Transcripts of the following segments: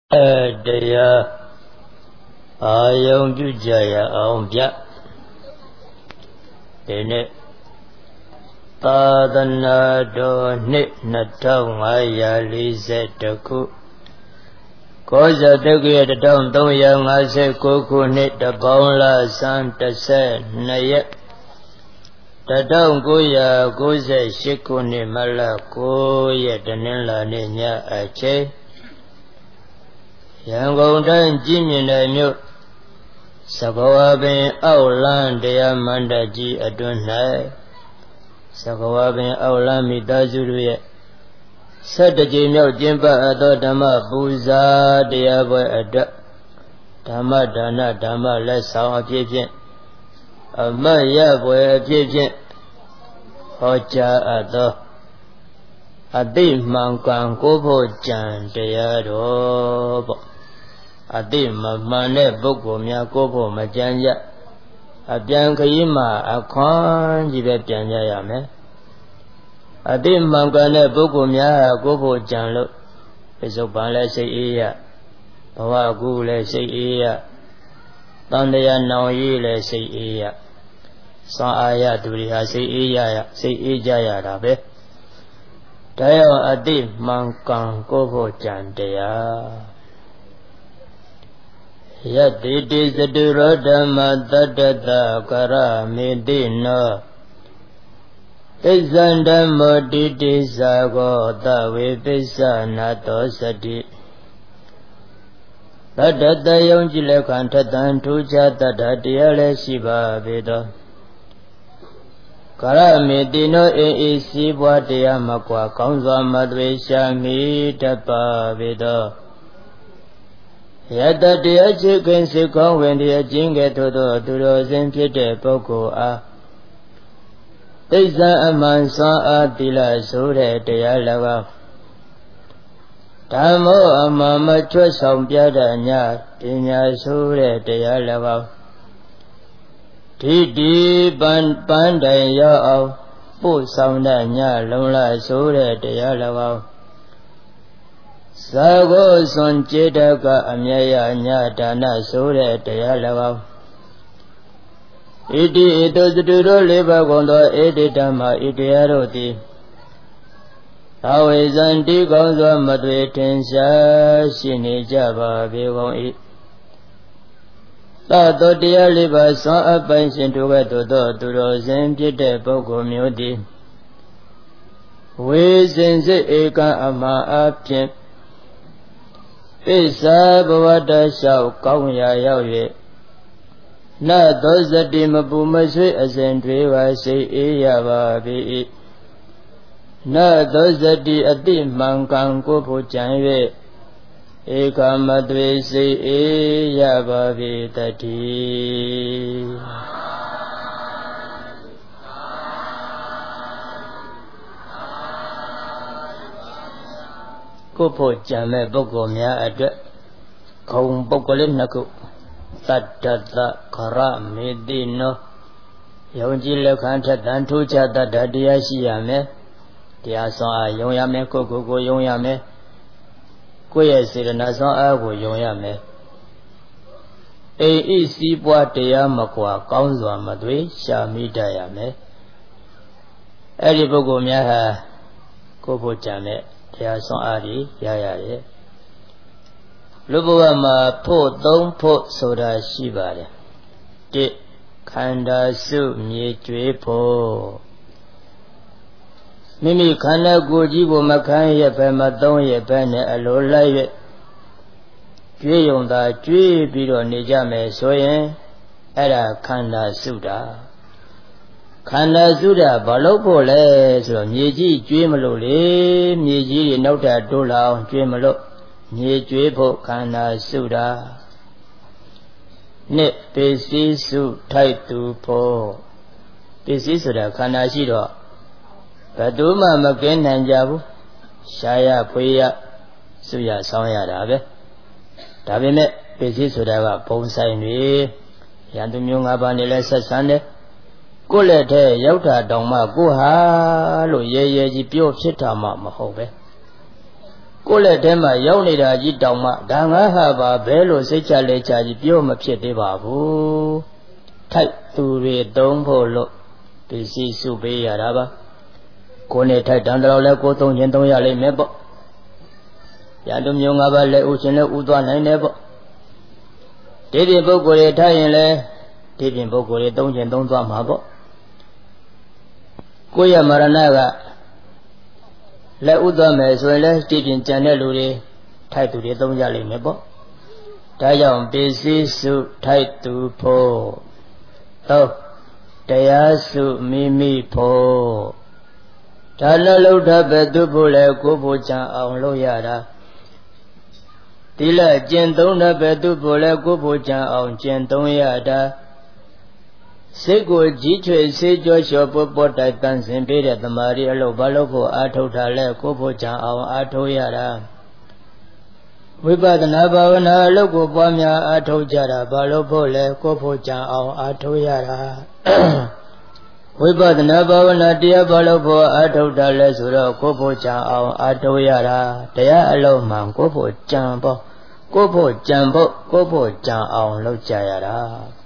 တရားအာယုံပြုကြရအောင်ဗျဒီနေ့သာသနာတော်နှစ်2540ခုကောဇတက္ကရာ1359ခုနှစ်တပေါင်းလဆန်း12ရက်1998ခုနှစ်မလ9ရက်တနင်္လာနေ့ညအချိန်ရန်ကုန်တိုင်းကြည်မြင်တဲ့မြို့သဘဝပင်အောက်လန်းတရားမန္တကြီးအတွင်း၌သဘဝပင်အောက်လန်းမိသားစုတို့ရဲ့17ကြိမ်မြောက်ကျင်းပအပ်သောဓမ္မပူဇာတရားပွဲအတွက်ဓမ္မဒါနဓမ္မလက်ဆောင်အဖြစ်ဖြင့်အမတ်ရပွဲအဖြစ်ဖြင့်ဟောကြားအပ်သောအတိမှန်ကန်ကိုဖို့ကြံတရားတော်ပေါ့အတိမမှန်တဲ့ပုဂ္ဂိုလ်များကိုဖို့မကြံကြအပြန်ခရီးမှာအခွန်ကြီးပဲပြန်ကြရမယ်အတိမှန်ကန်တဲ့ပုဂ္ဂိုလ်များကိုဖို့ကြံလို့ပိစုပန်လည်းစိတ်အေးရဘဝကူလည်းစိတ်အေးရတန်တရားနောင်ရေးလည်းစိတ်အေးရစွမ်းအားရသူတွေဟာစိတ်အေးရစိတ်အေးကြရတာပဲတရားအတိမှန်ကန်ကိုဖို့ကြံတရားယတိတိစတုရောဓမ္မတတ္တတကရမေတိနောဣဇံဓမ္မောတိတိသာကောတဝေပိစ္ဆနာတောစတိတတ္တတယုံကြည်လက်ခံထတံထူးခြားတတ္တတရားလည်းရှိပါပေသောကရမေတိနောအေအေစီးပွားတရားမကွာကောင်းစွာမသွေရှာမိတတ်ပါပေသောယတတရားချစ်ခင်စိတ်ကောင်းဝင်တဲ့အကျင့်ကဲ့သို့သောသူတော်စင်ဖြစ်တဲ့ပုဂ္ဂိုလ်အားသိစ္စာအမှန်စွမ်းအားသီလဆိုတဲ့တရား၎င်းဓမ္မောအမှန်မချွတ်ဆောင်ပြတဲ့ညာပညာဆိုတဲ့တရား၎င်းဒီပန်းတိုင်ရောက်အောင်ပို့ဆောင်တဲ့ညလုံးလာဆိုတဲ့တရား၎င်းသာကိုစွန်ကျေတကအမြဲရညဒါနဆိုတဲ့တရား၎င်းဣတိဣတောသတုတို့လေးပါးကုန်သောဣတိဓမ္မဣတရားတို့သည်သာဝေဇံတိကောင်းစွာမသွေထင်ရှားရှိနေကြပါပေကုန်၏သာတောတရားလေးပါးစွမ်းအပိုင်ရှင်တို့ကဲ့သို့သောသူတော်စင်ဖြစ်တဲ့ပုဂ္ဂိုလ်မျိုးသည်ဝေစင်စစ်ဧကံအမှားအပြင်ပိစ္ဆာဘဝတ္တလျှောက်ကောင်းရာရောက်၍နသောစတိမပူမဆွေးအစဉ်တွေပါစိတ်အေးရပါပေ၏နသောစတိအတိမှန်ကန်ကိုဖို့ကြံ၍ဧကမသွေစိတ်အေးရပါပေတည်းကိုဖို့ကြံမဲ့ပုဂ္ဂိုလ်များအတွက်ခုံပုဂ္ဂိုလ်လေးနှစ်ခုတတ္တတခရမေတိနောယုံကြည်လက်ခံထက်တန်ထူးခြားတတ်တရားရှိရမယ်တရားစွမ်းအားယုံရမယ်ကိုယုံရမယ်ကိုယ့်ရဲ့စေတနာစွမ်းအားကိုယုံရမယ်အိဣစီးပွားတရားမကွာကောင်းစွာမသွေရှာမိတတ်ရမယ်အဲ့ဒီပုဂ္ဂိုလ်များဟာကိုယ့်ဖို့ကြံတဲ့တရားစွမ်းအားကြီးရရတယ်လူဘဝမှာဖို့သုံးဖို့ဆိုတာရှိပါတယ်တစ်ခန္ဓာစုမြေကျွေးဖို့မိမိခန္ဓာကိုယ်ကြီးကိုမခံရပဲမသုံးရပဲနဲ့အလိုလိုက်၍ကျွေးယုံသာကျွေးပြီးတော့နေကြမယ်ဆိုရင်အဲ့ဒါခန္ဓာစုတာခန္ဓာစုတာဘာလို့ဖို့လဲဆိုတော့မြေကြီးကျွေးမလို့လေမြေကြီးတွေနောက်တာတိုးလာအောင်ကျွေးမလို့မြေကျွေးဖို့ခန္ဓာစုတာနှစ်ပစ္စည်းစုထိုက်သူဖို့ပစ္စည်းဆိုတာခန္ဓာရှိတော့ဘယ်သူမှမကင်းနိုင်ကြဘူးရှားရဖွေးရစုရဆောင်းရတာပဲဒါပေမဲ့ပစ္စည်းဆိုတာကဘုံဆိုင်တွေရန်သူမျိုး၅ပါးနဲ့လည်းဆက်ဆံတယ်ကိုယ့်လက်ထဲရောက်တာတောင်မှကိုဟာလို့ရဲရဲကြီးပြောဖြစ်တာမှမဟုတ်ပဲကိုလက်ထဲမှာရောက်နေတာကြီးတောင်မှဒါငါဟာပါဘဲလို့စိတ်ချလက်ချကြီးပြောမဖြစ်သေးပါဘူးထိုက်သူတွေသုံးဖို့လို့ပစ္စည်းစုပေးရတာပါကိုနဲ့ထိုက်တန်တော်လဲကိုသုံးခြင်းသုံးရလိမ့်မယ်ပေါ့ရတုမျိုး၅ပါးလဲဥရှင်လဲဥသွားနိုင်တယ်ပေါ့ဒီပြင်ပုဂ္ဂိုလ်တွေထိုက်ရင်လဲဒီပြင်ပုဂ္ဂိုလ်တွေသုံးခြင်းသုံးသွားမှာပေါ့ကိုရမရဏကလက်ဥသွားမယ်ဆိုရင်လဲဒီပြင်ကြံတဲ့လူတွေထိုက်သူတွေသုံးကြလိမ့်မယ်ပေါ့ဒါကြောင့်ပစ္စည်းစုထိုက်သူဖို့တော့တရားစုမိမိဖို့ဒါလည်းလှုပ်တာပဲသူဖို့လဲကိုဖို့ကြံအောင်လုပ်ရတာဒီလက်ကျင့်သုံးတဲ့ပဲသူဖို့လဲကိုဖို့ကြံအောင်ကျင့်သုံးရတာစိတ်ကိုကြီးချွေစေးကြောလျှော်ပေါ်ပေါ်တိုက်တန်ဆင်ပေးတဲ့တမာရီအလုပ်ဘာလို့ဖို့အာထုတ်တာလဲကိုဖို့ကြံအောင်အာထုတ်ရတာဝိပဿနာဘာဝနာအလုပ်ကိုပွားများအာထုတ်ကြတာဘာလို့ဖို့လဲကိုဖို့ကြံအောင်အာထုတ်ရတာဝိပဿနာဘာဝနာတရားဘာလို့ဖို့အာထုတ်တာလဲဆိုတော့ကိုဖို့ကြံအောင်အာထုတ်ရတာတရားအလုပ်မှန်ကိုဖို့ကြံဖို့ကိုဖို့ကြံဖို့ကိုဖို့ကြံအောင်လုပ်ကြရတာ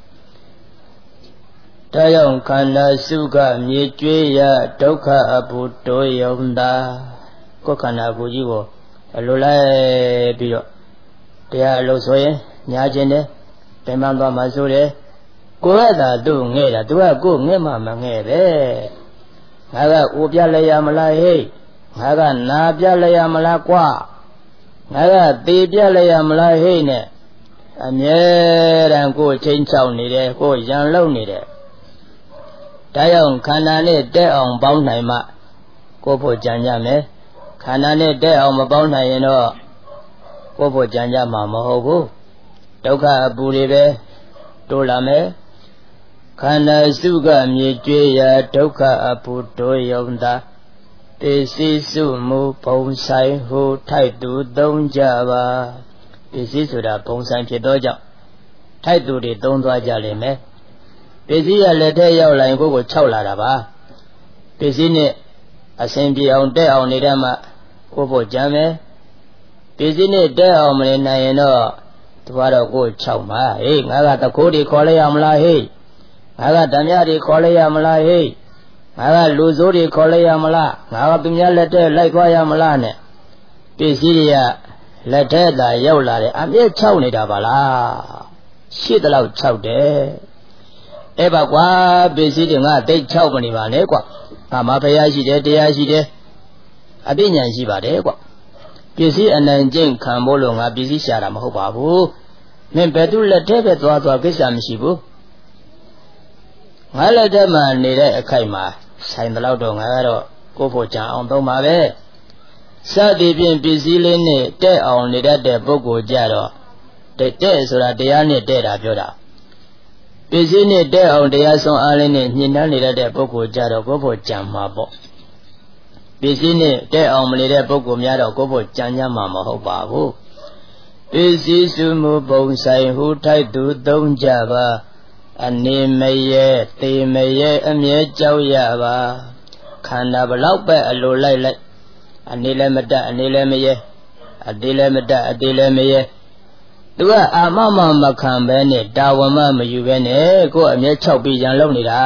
ဒါကြောင့်ခန္ဓာစုကမြေကျွေးရဒုက္ခအပူတိုးယုံတာကိုယ်ခန္ဓာကိုယ်ကြီးကိုအလိုလိုက်ပြီးတော့တရားအလုပ်ဆိုရင်ညာခြင်းတယ်တိုင်ပန်းသွားမှဆိုတယ်ကိုယ်ကသာသူ့ငဲ့တာသူကကိုယ်ငဲ့မှမငဲ့ပဲငါကအိုပြလဲရမလားဟေ့ငါကနာပြလဲရမလားကွာငါကသေပြလဲရမလားဟေ့နဲ့အမြဲတမ်းကိုယ်ချင်းချောက်နေတယ်ကိုယ်ရန်လုံနေတယ်ဒါကြောင့်ခန္ဓာနဲ့တက်အောင်ပေါင်းနိုင်မှကိုယ်ဖို့ကြံကြမယ်ခန္ဓာနဲ့တက်အောင်မပေါင်းနိုင်ရင်တော့ကိုယ်ဖို့ကြံကြမှာမဟုတ်ဘူးဒုက္ခအပူတွေပဲတိုးလာမယ်ခန္ဓာစုကမြေကျွေးရာဒုက္ခအပူတိုးယုံတာပစ္စည်းစုမှုပုံဆိုင်ဟုထိုက်သူသုံးကြပါပစ္စည်းဆိုတာပုံဆိုင်ဖြစ်သောကြောင့်ထိုက်သူတွေသုံးသွားကြလိမ့်မယ်ပစ္စည်းရလက်ထဲရောက်လာရင်ကိုယ်ကိုခြောက်လာတာပါပစ္စည်းနဲ့အစဉ်ပြေအောင်တက်အောင်နေတဲ့မှကိုယ်ဖို့ကြံမယ်ပစ္စည်းနဲ့တက်အောင်မနေနိုင်ရင်တော့သူကတော့ကိုယ်ခြောက်မှာဟေးငါကတကိုးတွေခေါ်လိုက်ရမလားဟေးငါကဓမြတွေခေါ်လိုက်ရမလားဟေးငါကလူဆိုးတွေခေါ်လိုက်ရမလားငါကသူများလက်ထဲလိုက်သွားရမလားနဲ့ပစ္စည်းတွေကလက်ထဲသာရောက်လာတယ်အမြဲခြောက်နေတာပါလားရှိသလောက်ခြောက်တယ်အဲ့ပါကွာပစ္စည်းတွေငါတိတ်6မနေပါနဲ့ကွာငါမဖယားရှိတယ်တရားရှိတယ်အပြည့်ဉာဏ်ရှိပါတယ်ကွာပစ္စည်းအနိုင်ကျင့်ခံဖို့လို့ငါပစ္စည်းရှာတာမဟုတ်ပါဘူးမင်းဘယ်သူလက်ထဲပဲသွားကိစ္စမရှိဘူးငါလက်ထဲမှာနေတဲ့အခိုက်မှာဆိုင်တလောက်တော့ငါကတော့ကိုယ့်ဖို့ကြံအောင်သုံးပါပဲစသည်ဖြင့်ပစ္စည်းလေးနဲ့တဲ့အောင်နေတတ်တဲ့ပုဂ္ဂိုလ်ကြတော့တဲ့ဆိုတာတရားနဲ့တဲ့တာပြောတာပစ္စည်းနဲ့တဲ့အောင်တရားဆုံးအားလေးနဲ့ညှဉ်းနှံနေတဲ့ပုဂ္ဂိုလ်ကြတော့ကိုယ့်ဖို့ကြံမှာပေါ့ပစ္စည်းနဲ့တဲ့အောင်မနေတဲ့ပုဂ္ဂိုလ်များတော့ကိုယ့်ဖို့ကြံကြမှာမဟုတ်ပါဘူးပစ္စည်းစုမှုပုံဆိုင်ဟုထိုက်သူသုံးကြပါအနေမရဲသေမရဲအမြဲကြောက်ရပါခန္ဓာဘလောက်ပဲအလိုလိုက်လိုက်အနေလည်းမတတ်အနေလည်းမရဲအသေးလည်းမတတ်အသေးလည်းမရဲသူကအာမမခံပဲနဲ့တာဝန်မယူပဲနဲ့ကိုယ်အမြဲ6ပြီးရန်လုံနေတာ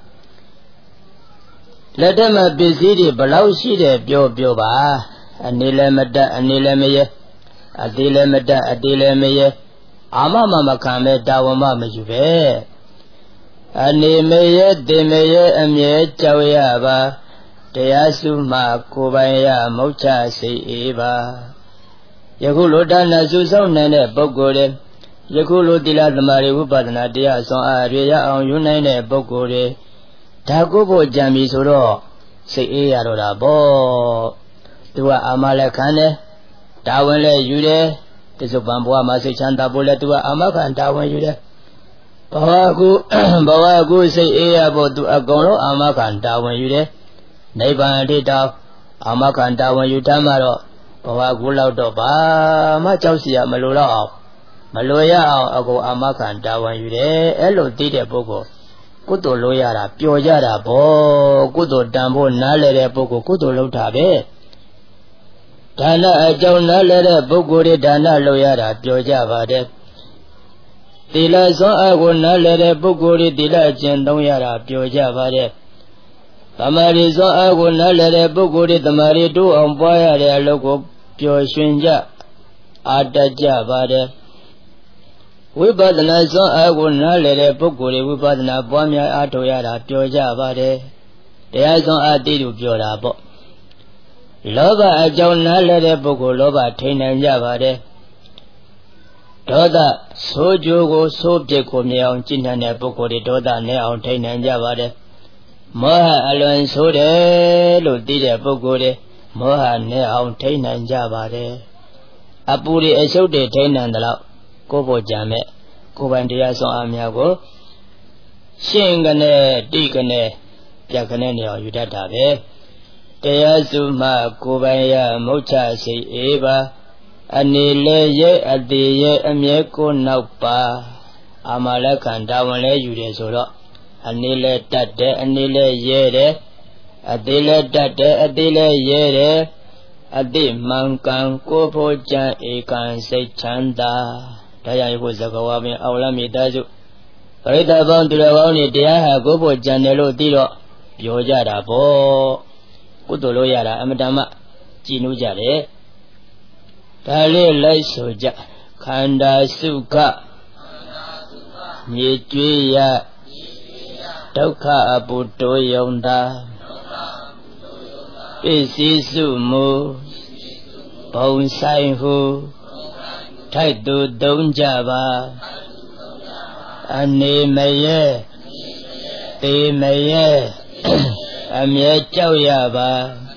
လက်ထက်မှာပစ္စည်းတွေဘလောက်ရှိတယ်ပြောပါအနေလည်းမတတ်အနေလည်းမရဲအသေးလည်းမတတ်အသေးလည်းမရဲအာမခံပဲတာဝန်မယူပဲအနေမရဲသေမရဲအမြဲကြောက်ရပါတရားစုမှကိုယ်ပိုင်ရမုတ်ချစိတ်အေးပါယခုလိုဒါနစုဆောင်နိုင်တဲ့ပုဂ္ဂိုလ်တွေယခုလိုသီလသမာဓိဝိပဿနာတရားဆောင်အားရရအောင်ယူနိုင်တဲ့ပုဂ္ဂိုလ်တွေဒါကိုဖို့ကြံပြီဆိုတော့စိတ်အေးရတော့တာပေါ့သူကအာမလည်းခံတယ်တာဝန်လည်းယူတယ်ပြစ္ဆုတ်ပံဘဝမှာစိတ်ချမ်းသာဖို့လည်းသူကအာမခံတာဝန်ယူတယ်ဘဝကူစိတ်အေးရဖို့သူအကုန်လုံးအာမခံတာဝန်ယူတယ်နိဗ္ဗာန်အထိတောင်အာမခံတာဝန်ယူတတ်မှတော့ဘဝကူလောက်တော့ဘာမှကြောက်စရာမလိုတော့အောင်မလိုရအောင်အကုန်အာမခံတာဝန်ယူတယ်အဲ့လိုသိတဲ့ပုဂ္ဂိုလ်ကုသိုလ်လို့ရတာပျော်ကြတာဗောကုသိုလ်တန်ဖို့နားလဲတဲ့ပုဂ္ဂိုလ်ကုသိုလ်လုပ်တာပဲဒဒါနအကြောင်းနားလည်တဲ့ပုဂ္ဂိုလ်တွေဒါနလုပ်ရတာပြောကြပါတယ်သီလစွမ်းအားကိုနားလည်တဲ့ပုဂ္ဂိုလ်တွေသီလကျင့်သုံးရတာပြောကြပါတယ်သမာဓိစွမ်းအားကိုနားလည်တဲ့ပုဂ္ဂိုလ်တွေသမာဓိတိုးအောင်ပွားရတဲ့အလုပ်ကိုပျော်ရွှင်ကြအားတတ်ကြပါတယ်ဝိပဿနာစွမ်းအားကိုနားလည်တဲ့ပုဂ္ဂိုလ်တွေဝိပဿနာပွားများအားထုတ်ရတာပြောကြပါတယ်တရားစွမ်းအားသိလို့ပြောတာပေါ့လောဘအကြောင်းနားလည်တဲ့ပုဂ္ဂိုလ်လောဘထိန်နိုင်ကြပါတယ်ဒေါသဆိုးကြိုးကိုဆိုးပြစ်ကိုမြင်အောင်ကြည်နိုင်တဲ့ပုဂ္ဂိုလ်တွေဒေါသနဲ့အောင်ထိန်နိုင်ကြပါတယ်မောဟအလွန်ဆိုးတယ်လို့သိတဲ့ပုဂ္ဂိုလ်တွေမောဟနဲ့အောင်ထိန်နိုင်ကြပါတယ်အပူတွေအရှုပ်တွေထိန်နိုင်တယ်လို့ကိုယ်ပေါ်ကြံမဲ့ကိုယ်ပိုင်တရားစွမ်းအားများကိုရှင်းကနေတိကနေပြတ်ကနေနေအောင်ယူတတ်တာပဲတရားစုမှကိုယ်ပိုင်ရမုတ်ချစိတ်အေးပါအနေလဲရဲ့အသေးရဲ့အမြဲကိုနောက်ပါအာမလက္ခဏာဝန်လဲယူတယ်ဆိုတော့အနေလဲတတ်တယ်အနေလဲရဲတယ်အသေးလဲတတ်တယ်အသေးလဲရဲတယ်အတိမှန်ကန်ကိုဖို့ကြံဧကံစိတ်ချမ်းသာတရားရဖို့ဇဂဝါပင်အောင်လမိသားစုပရိသတ်ပေါင်းသူတော်ကောင်းတွေတရားဟာကိုဖို့ကြံတယ်လို့သိတော့ပြောကြတာပေါ့ကုသိုလ်လို့ရတာအမတမကြည်နူးကြတယ်ဒါလေးလိုက်ဆိုကြခန္ဓာစုခမြေကျွေးရဒုက္ခအပုတောယုံတာပစ္စည်းစုမူဘုံဆိုင်ဟုထိုက်သူသုံးကြပါအနေမရဲသေမရဲအမြဲကြောက်ရပါ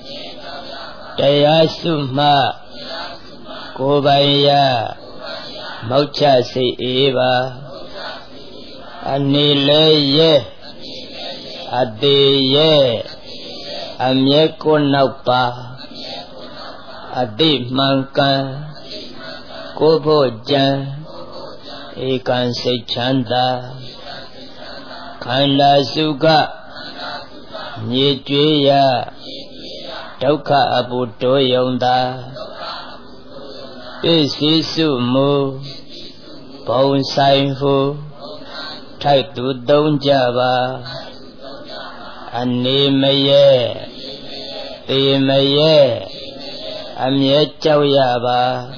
တရားစုမှကိုယ်ပိုင်ရမောက်ချစိတ်အေးပါအနေလဲရဲအသေးရဲအမြဲကိုနောက်ပါအတိမှန်ကန်ကိုဖို့ကြံဧကံစိတ်ချမ်းသာခန္ဓာစုခမြေကျွေးရဒုက္ခအပုတောယုံတာပစ္စည်းစုမူဘုံဆိုင်ဟုထိုက်သူသုံးကြပါအနေမရဲသေမရဲအမြဲကြောက်ရပါ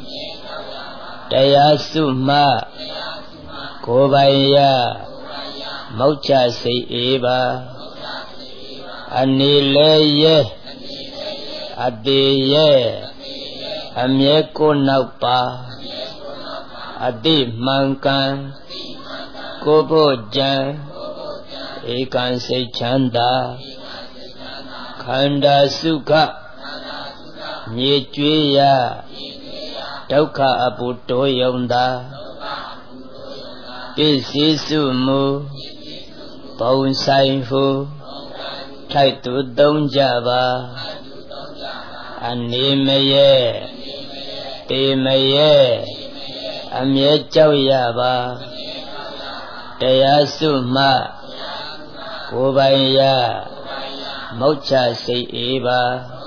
တရားစုမှကိုယ်ပိုင်ရမောက်ချစိတ်အေးပါအနေလဲရဲအသေးရဲအမြဲကိုနောက်ပါအတိမှန်ကန်ကိုဖို့ကြံဧကံစိတ်ချမ်းသာခန္ဓာစုခမြေကျွေးရဒုက္ခအပုတောယုံတာပစ္စည်းစုမူဘုံဆိုင်ဟုထိုက်သူသုံးကြပါအနေမရဲသေမရဲအမြဲကြောက်ရပါတရားစုမှကိုယ်ပိုင်ရမောက်ချစိတ်အေးပါ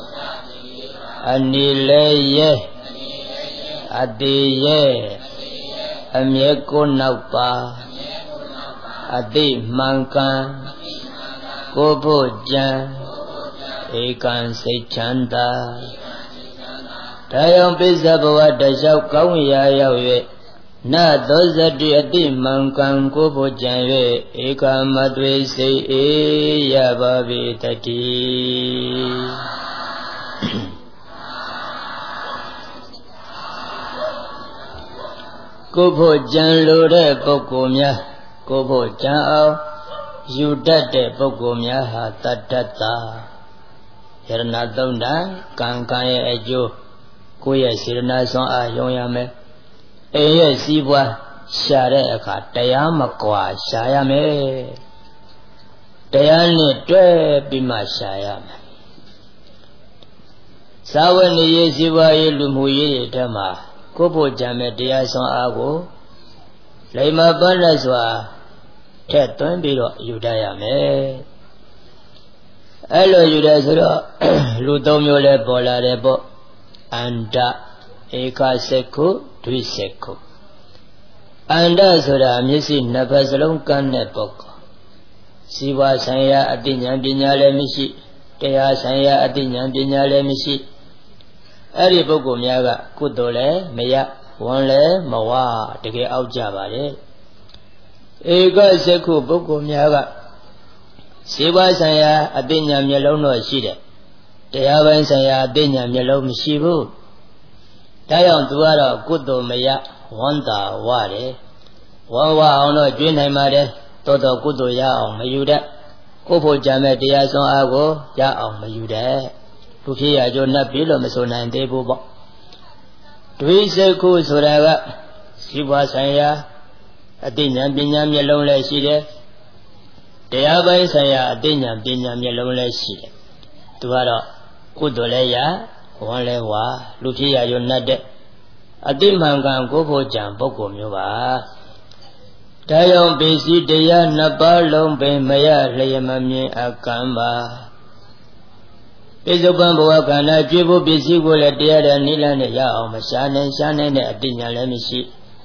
အနေလဲရဲအသေးရဲအမြဲကိုနောက်ပါအတိမှန်ကန်ကိုဖို့ကြံဧကံစိတ်ချမ်းသာဒါကြောင့်ပိဿဘဝတလျှောက်ကောင်းရာရောက်၍နသောဇတိအတိမှန်ကန်ကိုဖို့ကြံ၍ဧကမသွေစိတ်အေးရပါပေတည်းကိုဖို့ကြံလိုတဲ့ပုဂ္ဂိုလ်များကိုဖို့ကြံအောင်ယူတတ်တဲ့ပုဂ္ဂိုလ်များဟာတတ္တတာယရဏသုံးတာကံကံရဲ့အကျိုးကိုယ့်ရဲ့စေတနာစွမ်းအားယုံရမယ်အိမ်ရဲ့စီးပွားရှာတဲ့အခါတရားမကွာရှာရမယ်တရားနဲ့တွဲပြီးမှရှာရမယ်သာဝတိရေးစီးပွားရေးလူမှုရေးတွေထဲမှာကိုယ့်ဖို့ကြံမဲ့တရားစွမ်းအားကိုလိမ္မာပတ်လက်စွာထက်သွင်းပြီးတော့ယူတတ်ရမယ်အဲ့လိုယူတယ်ဆိုတော့လူသုံးမျိုးလဲပေါ်လာတယ်ပေါ့ anda eka sekhu dwi sekhu anda soda misi napa salong kan ne bok siwa saya atinya pinya le misi taya saya atinya pinya le misi ari bokko mya ga kutto le maya wan le mawa tege auk ja ba le eka sekhu bokko mya ga siwa saya atinya myalong no shi de taya bain saya atinya myalongမရှိဘူးဒါကြောင့်သူကတော့ကုသိုလ်မရဝန္တာဝတယ်ဝမ်းဝအောင်တော့ကျွေးနိုင်ပါတယ်တော်တော်ကုသိုလ်ရအောင်မယူတတ်ကိုယ်ဖို့ကြံမဲ့တရားစွမ်းအားကိုရအောင်မယူတတ်သူဖြစ်ရကြိုးနှက်ပြီးလို့မဆိုနိုင်သေးဘူးပေါ့ဒွိစက္ခုဆိုတာကစီးပွားဆိုင်ရာအသိဉာဏ်ပညာမျက်လုံးလည်းရှိတယ်တရားပိုင်းဆိုင်ရာအသိဉာဏ်ပညာမျက်လုံးလည်းရှိတယ်သူကတော့ကုသိုလ်လည်းရဝမ်းလဲဝါလူဖြစ်ရရွတ်တဲ့အတိမှန်ကန်ကိုဖို့ကြံပုဂ္ဂိုလ်မျိုးပါဒါကြောင့်ပေစီတရားနှစ်ပါးလုံးပင်မရလျက်မမြင်အကံပါပိစုပန်ဘဝခန္ဓာကြွေးဖို့ပစ္စည်းကိုလည်းတရားတဲ့နိလန်းနဲ့ရအောင်မရှာနိုင်တဲ့အတိညာလည်းမရှိ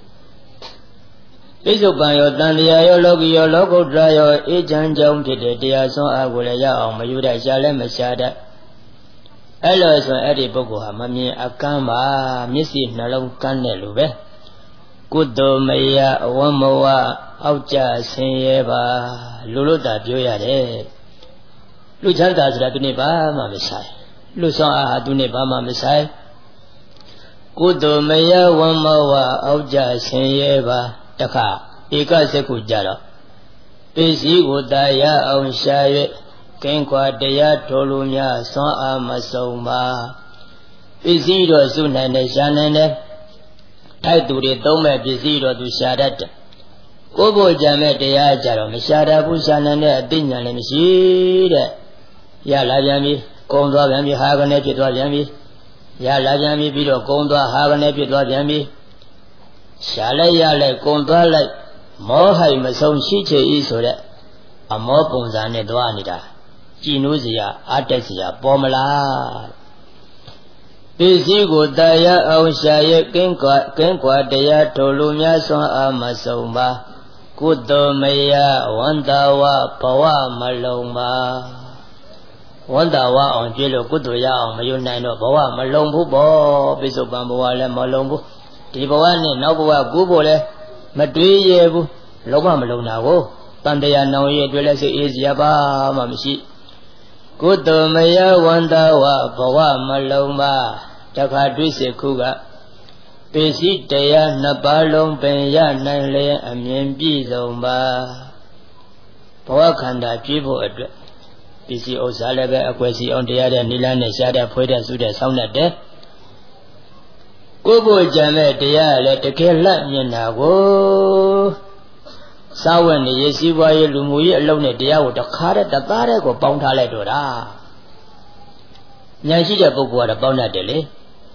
ပိစုပန်ရောတန်တရားရောလောကီရောလောကုတ္တရာရောအေးချမ်းကြောင်းဖြစ်တဲ့တရားစွမ်းအားကိုလည်းရအောင်မယူတတ်ရှာလည်းမရှာတတ်အဲ့လိုဆိုအဲ့ဒီပုဂ္ဂိုလ်ဟာမမြင်အကန်းပါမျက်စိနှလုံးကန်းတယ်လို့ပဲကုသိုလ်မယဝမဝအောက်ကြဆင်းရဲပါလူလို့တာပြောရတယ်လူချမ်းသာဆိုတာသူနဲ့ဘာမှမဆိုင်လူဆောင်အားဟာသူနဲ့ဘာမှမဆိုင်ကုသိုလ်မယဝမဝအောက်ကြဆင်းရဲပါတခါဧကစက္ခုကြတော့ပစ္စည်းကိုတာရအောင်ရှာ၍ကင်းကွာတရားထိုလူများစွမ်းအားမစုံပါပစ္စည်းတော်စုနိုင်တဲ့ရှာနိုင်တဲ့ထိုက်သူတွေသုံးမဲ့ပစ္စည်းတော်သူရှာတတ်တယ်ကိုယ်ဖို့ကြံမဲ့တရားကြတော့မရှာတတ်ဘူးရှာနိုင်တဲ့အသိဉာဏ်လည်းမရှိတဲ့ရလာပြန်ပြီကုံသွားပြန်ပြီဟာကနေဖြစ်သွားပြန်ပြီရလာပြန်ပြီပြီးတော့ကုံသွားဟာကနေဖြစ်သွားပြန်ပြီရှာလိုက်ရလိုက်ကုံသွားလိုက်မောဟိုင်မဆုံးရှိချေဤဆိုတဲ့အမောပုံစံနဲ့သွားနေတာကြည်နိုးစရာအားတက်စရာပေါ်မလားပစ္စည်းကိုတရားအောင်ရှာရကင်းကွာတရားထိုလူများစွမ်းအားမစုံပါကုသိုလ်မယဝန္တာဝဘဝမလုံးပါဝန္တာဝအောင်ကြည့်လို့ကုသိုလ်ရအောင်မယုံနိုင်တော့ဘဝမလုံးဘူးပေါ့ပိစုပန်ဘဝလည်းမလုံးဘူးဒီဘဝနဲ့နောက်ဘဝကူးဖို့လည်းမတွေးရဘူးလုံးဝမလုံးတာကိုတန်တရားနောင်ရတွေ့လဲစိတ်အေးစရာပါမှမရှိကုသိုလ်မယဝန္တာဝဘဝမလုံးပါတခါတွေ့စေခုကပေစီတရားနှစ်ပါးလုံးပင်ရနိုင်လျက်အမြင်ပြည့်စုံပါဘဝခန္ဓာကြည့်ဖို့အတွက်ပစ္စည်းဥစ္စာလည်းပဲအကွယ်စီအောင်တရားတဲ့နိလန်းနဲ့ရှားတဲ့ဖွေးတဲ့စုတဲ့ဆောင်းတတ်တယ်ကိုယ်ဖို့ကြံတဲ့တရားလည်းတကယ်လက်မြင်တာကိုစာဝတ်နေရစီးပွားရေးလူမှုရေးအလုပ်နဲ့တရားကိုတခါတည်းတသားတည်းကိုပေါင်းထားလိုက်တော့တာဉာဏ်ရှိတဲ့ပုဂ္ဂိုလ်ကတော့ပေါင်းတတ်တယ်လေ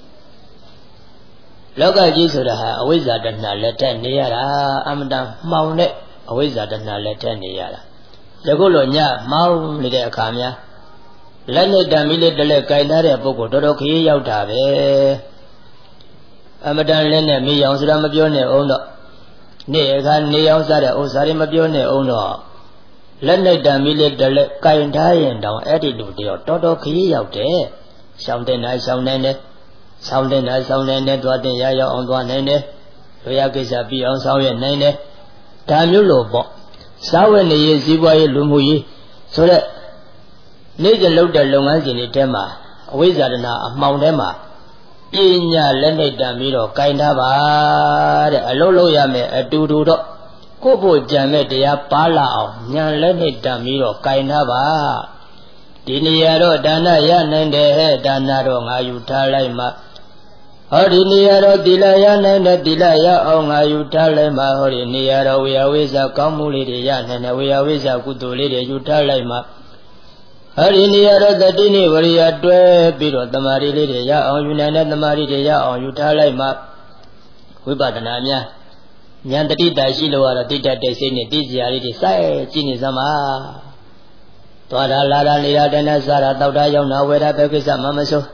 လောကကြီးဆိုတာဟာအဝိဇ္ဇာတဏှာလက်ထက်နေရတာအမတန်မှောင်တဲ့အဝိဇ္ဇာတဏှာလက်ထက်နေရတာယခုလိုညမောင်းနေတဲ့အခါများလက်နဲ့တံမီလေးတလက်ကြိုင်ထားတဲ့ပုဂ္ဂိုလ်တော်တော်ခရီးရောက်တာပဲအမတန်လက်နဲ့မိအောင်ဆိုတာမပြောနဲ့အောင်တော့နေ့အခါနေအောင်စားတဲ့ဥစ္စာတွေမပြောနဲ့အောင်တော့လက်နဲ့တံမီလေးတလက်ကြိုင်ထားရင်တောင်အဲ့ဒီလူတယောက်တော်တော်ခရီးရောက်တယ်ရှောင်းတဲ့နိုင်ရှောင်းနိုင်တယ်ဆောင်းတဲ့နိုင်ဆောင်းနိုင်တယ်သွားတဲ့ရရောက်အောင်သွားနိုင်တယ်လူရကိစ္စပြီးအောင်ဆောင်ရနိုင်တယ်ဒါမျိုးလို့ပေါ့စာဝတ်နေရေးစီးပွားရေးလူမှုရေးဆိုတဲ့နေ့ကျလုပ်တဲ့လုပ်ငန်းစဉ်တွေထဲမှာအဝိဇ္ဇာတနာအမှောင်ထဲမှာပညာလက်နဲ့တံပြီးတော့ဂိုင်ထားပါတဲ့အလုံးလုံးရမယ်အတူတူတော့ကိုယ့်ဖို့ကြံမဲ့တရားပါလာအောင်ညာလက်နဲ့တံပြီးတော့ဂိုင်ထားပါဒီနေရာတော့ဒါနရနိုင်တယ်ဟဲ့ဒါနတော့ငါယူထားလိုက်မှဟောဒီနေရာတော့သီလရနိုင်တဲ့သီလရအောင်ငါယူထားလိုက်မှဟောဒီနေရာတော့ဝေယဝိဇ္ဇာကောင်းမှုလေးတွေရနိုင်တယ်ဝေယဝိဇ္ဇာကုသိုလ်လေးတွေယူထားလိုက်မှဟောဒီနေရာတော့တတိနိဝရိယတွဲပြီးတော့တမာရီလေးတွေရအောင်ယူနိုင်တဲ့တမာရီတွေရအောင်ယူထားလိုက်မှဝိပဿနာများဉာဏ်တတိတာရှိလို့ကတော့တိတတ်တဲ့စိတ်နဲ့သိစရာလေးတွေစိုက်ကြည့်နေစမ်းပါသွားတာလာတာနေတာတဏ္ဍစားတာတောက်တာရောက်တာဝေတာပဲကိစ္စမှမစိုး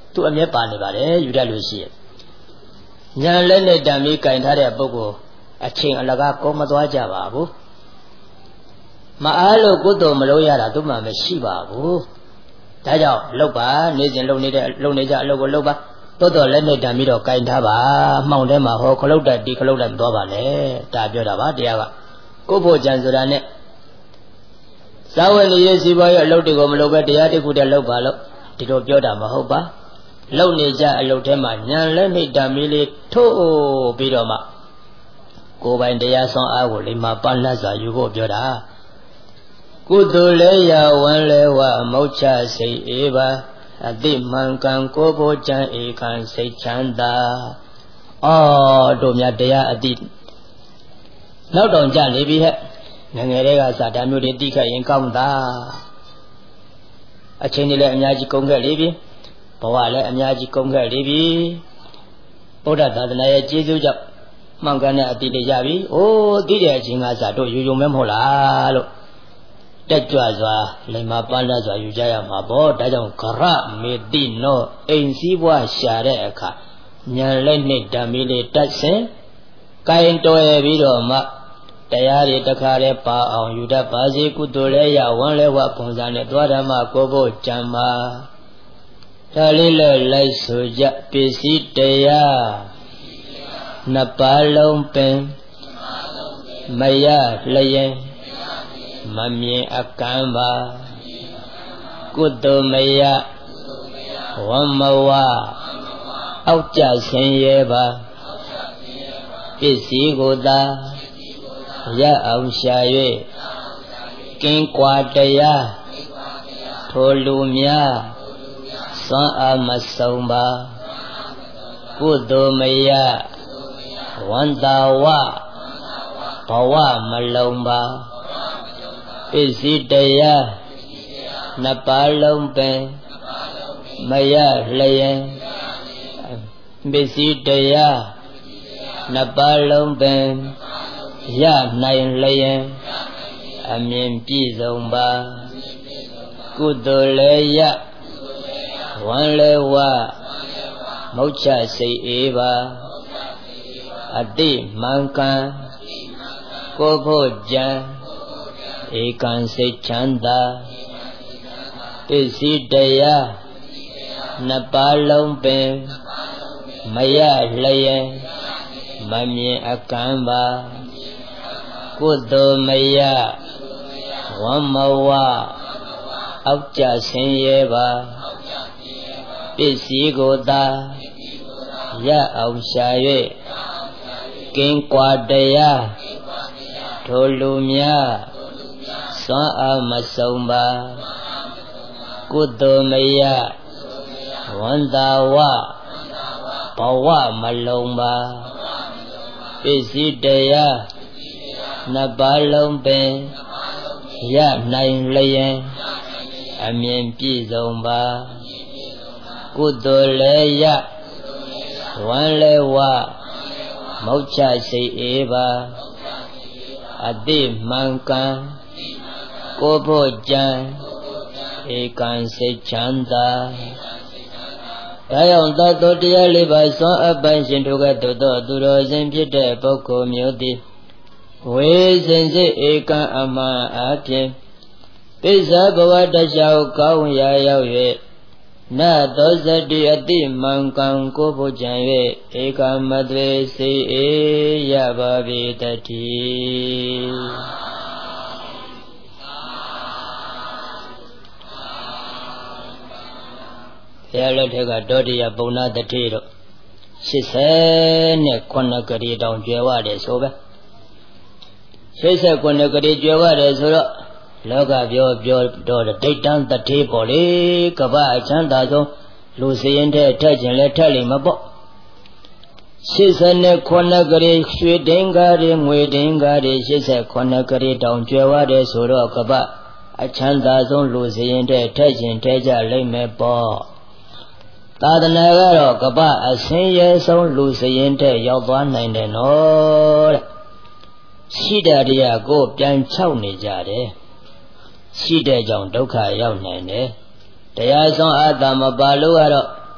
သူအမျက်ပါနေပါတယ်ယူတတ်လို့ရှိရဲ့ညာလက်နဲ့တံပြီးကင်ထားတဲ့ပုဂ္ဂိုလ်အချိန်အလကားကောမသွားကြပါဘူးမအားလို့ကုသိုလ်မလုပ်ရတာသူမှမရှိပါဘူးဒါကြောင့်လှုပ်ပါနေစဉ်လှုပ်နေကြအလုပ်ကိုလှုပ်ပါတော်တော်လက်နဲ့တံပြီးတော့ကင်ထားပါမှောင်ထဲမှာဟောခလုတ်တက်ဒီခလုတ်တက်မသွားပါနဲ့ဒါပြောတာပါတရားကကိုဖို့ကြံဆိုတာနဲ့သာဝတိရဲ့စီပွားရေးအလုပ်တွေကိုမလုပ်ပဲတရားတစ်ခုတည်းလုပ်ပါလို့ဒီလိုပြောတာမဟုတ်ပါလုပ်နေကြအလုပ်ထဲမှာညာလက်နဲ့တံပြီးလေးထိုးပြီးတော့မှကိုယ်ပိုင်တရားဆောင်အားကိုလိမ္မာပန်းလတ်စွာယူဖို့ပြောတာကုသိုလ်လည်းရဝမ်းလည်းဝမောချစိတ်အေးပါအတိမှန်ကန်ကိုယ်ဖို့ကြံဧခံစိတ်ချမ်းသာတို့များတရားအတိနောက်တောင်ကြနေပြီဟဲ့ငငယ်တွေကစတာမျိုးတွေတိခတ်ရင်ကောင်းတာအချိန်တွေလည်းအများကြီးကုန်ခဲ့လေပြီဘဝလည်းအများကြီးကုန်ခဲ့လေပြီဗုဒ္ဓသာသနာရဲ့ကျေးဇူးကြောင့်မှန်ကန်တဲ့အတိတွေရပြီသိတဲ့အချိန်ကစတို့ယူယုံမဲမဟုတ်လားလို့တက်ကြွစွာလိမ္မာပန်းလတ်စွာယူကြရမှာပေါ့ဒါကြောင့်ဂရမေတိနောအိမ်စည်းဘွားရှာတဲ့အခါညာလက်နဲ့ဓမ္မီလေးတက်ဆင်ကိုင်တော်ရပြီးတော့မှတရားတွေတခါတည်းပါအောင်ယူတတ်ပါစေကုသိုလ်လည်းရဝမ်းလည်းဝပုံစံနဲ့သွားဓမ္မကိုဖို့ကြံပါဒါလေးလည်းလိုက်ဆိုကြပစ္စည်းတရားနှစ်ပါးလုံးပင်မရလျင်မမြင်အကံပါကုသိုလ်မရဝမဝအောက်ကြဆင်းရဲပါပစ္စည်းကိုသာရအောင်ရှာ၍ကင်းကွာတရားထိုလူများစွမ်းအားမဆုံးပါကုသိုလ်မရဝန္တာဝဘဝမလုံးပါပစ္စည်းတရားနှစ်ပါးလုံးပင်မရလျင်ပစ္စည်းတရားနှစ်ပါးလုံးပင်ရနိုင်လျင်အမြင်ပြည့်စုံပါကုသိုလ်လည်းရဝမ်းလည်းဝမုတ်ချစိတ်အေးပါအတိမှန်ကန်ကိုဖို့ကြံဧကံစိတ်ချမ်းသာပစ္စည်းတရားနှစ်ပါးလုံးပင်မရလျင်မမြင်အကံပါကုသိုလ်မရဝမဝအောက်ကြဆင်းရဲပါပစ္စည်းကိုသာရအောင်ရှာ၍ကင်းကွာတရားထိုလူများစွမ်းအားမဆုံးပါကုသိုလ်မရဝန္တာဝဘဝမလုံးပါပစ္စည်းတရားနှစ်ပါးလုံးပင်ရနိုင်လျင်အမြင်ပြည့်စုံပါကုသိုလ်လည်းရဝမ်းလည်းဝမုတ်ချစိတ်အေးပါအတိမှန်ကန်ကိုဖို့ကြံဧကံစိတ်ချမ်းသာဒါကြောင့်သတ္တတရားလေးပါးစွမ်းအပ်ပိုင်ရှင်တို့ကသို့သောသူတော်စင်ဖြစ်တဲ့ပုဂ္ဂိုလ်မျိုးသည်ဝေစင်စစ်ဧကံအမှန်အပြင်ပစ္စဘဝတ္တလျှောက်ကောင်းရာရောက်၍နသောဇတိအတိမှန်ကန်ကိုဖို့ကြံ၍ဧကမသွေစေအေရပါပေတည်းဘုရားလက်ထက်ကဒေါတိယပုံနာတတိတို့89ကလေးတောင်ကျွယ်ဝတယ်ဆိုပဲ89ကလေးကျွယ်ဝတယ်ဆိုတော့လောကပြောတော့ဒိဋ္ဌံတတိပေါ့လေကပ္ပအချမ်းသာဆုံးလူစရင်တဲ့ထက်ခြင်းလဲထက်လိမ့်မပေါ့89ကလေးရွှေဒင်္ဂါတွေငွေဒင်္ဂါတွေ89ကလေးတောင်ကျွယ်ဝတယ်ဆိုတော့ကပ္ပအချမ်းသာဆုံးလူစရင်တဲ့ထက်ခြင်းထဲကြလိမ့်မယ်ပေါ့သာသနာကတော့ကပ္ပအစင်းရဲဆုံးလူစရင်တဲ့ရောက်သွားနိုင်တယ်နော်တဲ့ရှိတဲ့တရားကိုပြန်ချောက်နေကြတယ်ရှိတဲ့ကြောင့်ဒုက္ခရောက်နိုင်တယ်တရားဆုံးအတ္တမပါလို့ကတော့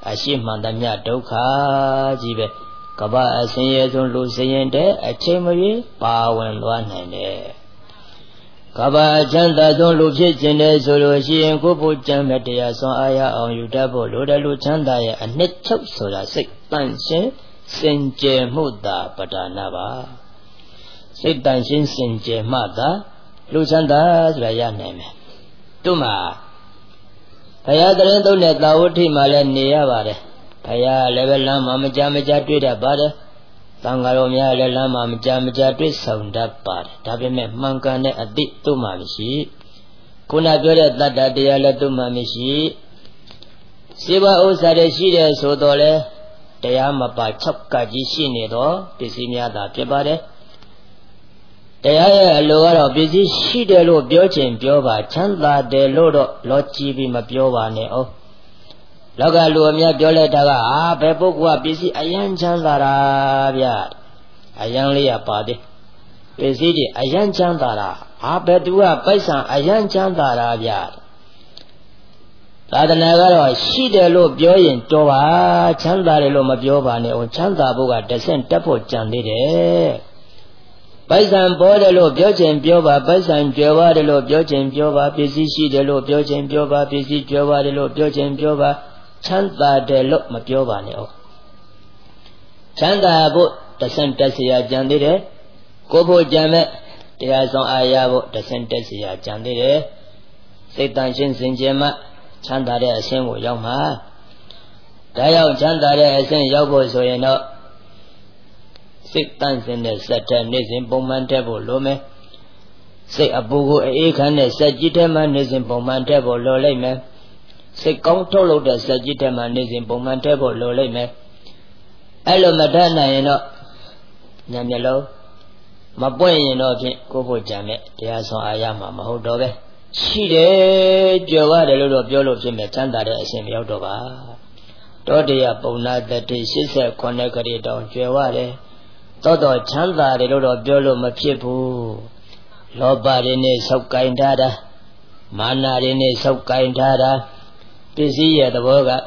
ရှိမှန်သမျှဒုက္ခကြီးပဲကမ္ဘာအစင်းရဲဆုံးလူစရင်တဲ့အချိန်မရွေးပါဝင်သွားနိုင်တယ်ကမ္ဘာအချမ်းသာဆုံးလူဖြစ်ခြင်းတဲ့ဆိုလို့ရှိရင်ကိုယ်ဖို့ကြံမဲ့တရားဆွမ်းအားရအောင်ယူတတ်ဖို့လိုတယ်လူချမ်းသာရဲ့အနှစ်ချုပ်ဆိုတာစိတ်တန့်ရှင်းစင်ကြယ်မှုသာပဒါနာပါစိတ်တန့်ရှင်းစင်ကြယ်မှသာလူချမ်းသာဆိုတာရနိုင်မယ်တို့မှာဘုရားတရင်သုံးတဲ့သာဝတိမှာလည်းနေရပါတယ်ဘုရားလည်းပဲလမ်းမှာမကြတွေ့တတ်ပါတယ်သံဃာတော်များလည်းလမ်းမှာမကြတွေ့ဆောင်တတ်ပါတယ်ဒါပေမဲ့မှန်ကန်တဲ့အသည့်တို့မှမရှိခုနပြောတဲ့တတ္တတရားလည်းတို့မှမရှိစေဘဥစ္စာတွေရှိတယ်ဆိုတော့လေတရားမပါ6ကကြီးရှိနေတော့ပစ္စည်းများသာဖြစ်ပါတယ်တရားရဲ့အလိုကတော့ပစ္စည်းရှိတယ်လို့ပြောချင်ပြောပါချမ်းသာတယ်လို့တော့လောကြည့်ပြီးမပြောပါနဲ့哦လောကလူအများပြောလိုက်တာကဘယ်ပုဂ္ဂိုလ်ကပစ္စည်းအယံချမ်းသာတာဗျအယံလေးရပါတယ်ပစ္စည်းတွေအယံချမ်းသာတာဘယ်သူကပိုက်ဆံအယံချမ်းသာတာဗျသာသနာကတော့ရှိတယ်လို့ပြောရင်တော်ပါချမ်းသာတယ်လို့မပြောပါနဲ့ချမ်းသာဖို့ကတဆင့်တက်ဖို့ကြံသေးတယ်ပိုက်ဆံပေါ်တယ်လို့ပြောချင်ပြောပါပိုက်ဆံကြွယ်ဝတယ်လို့ပြောချင်ပြောပါပစ္စည်းရှိတယ်လို့ပြောချင်ပြောပါပစ္စည်းကြွယ်ဝတယ်လို့ပြောချင်ပြောပါချမ်းသာတယ်လို့မပြောပါနဲ့ချမ်းသာဖို့တဆင့်တက်เสียကြံသေးတယ်ကိုဖို့ကြံမဲ့တရားဆောင်အားရဖို့တဆင့်တက်เสียကြံသေးတယ်စိတ်တန်ရှင်းစင်ကြယ်မှချမ်းသာတဲ့အဆင့်ကိုရောက်မှာဒါရောက်ချမ်းသာတဲ့အဆင့်ရောက်ဖို့ဆိုရင်တော့စိတ်တန့်စင်တဲ့စက်တဲ့နေ့စဉ်ပုံမှန်တက်ဖို့လိုမယ်စိတ်အပူကိုအေးခမ်းတဲ့စက်ကြီးတဲ့မှနေ့စဉ်ပုံမှန်တက်ဖို့လိုလိမ့်မယ်စိတ်ကောင်းထုတ်လုပ်တဲ့စက်ကြီးတဲ့မှနေ့စဉ်ပုံမှန်တက်ဖို့လိုလိမ့်မယ်အဲ့လိုမတတ်နိုင်ရင်တော့ညံမျက်လုံးမပွင့်ရင်တော့ဖြင့်ကိုယ့်ဖို့ကြံမဲ့တရားဆောင်အားရမှာမဟုတ်တော့ပဲရှိတယ်ကြွယ်ဝတယ်လို့တော့ပြောလို့ဖြစ်မယ်ချမ်းသာတဲ့အရှင်မရောက်တော့ပါတောတရားပုံနာတတိ89ခရီတောင်ကြွယ်ဝတယ်တော့ချမ်းသာတယ်လို့တော့ပြောလို့မဖြစ်ဘူးလောဘတွေနဲ့ဆောက်ကင်ထားတာမာနတွေနဲ့ဆောက်ကင်ထားတာပစ္စည်းရဲ့သဘောက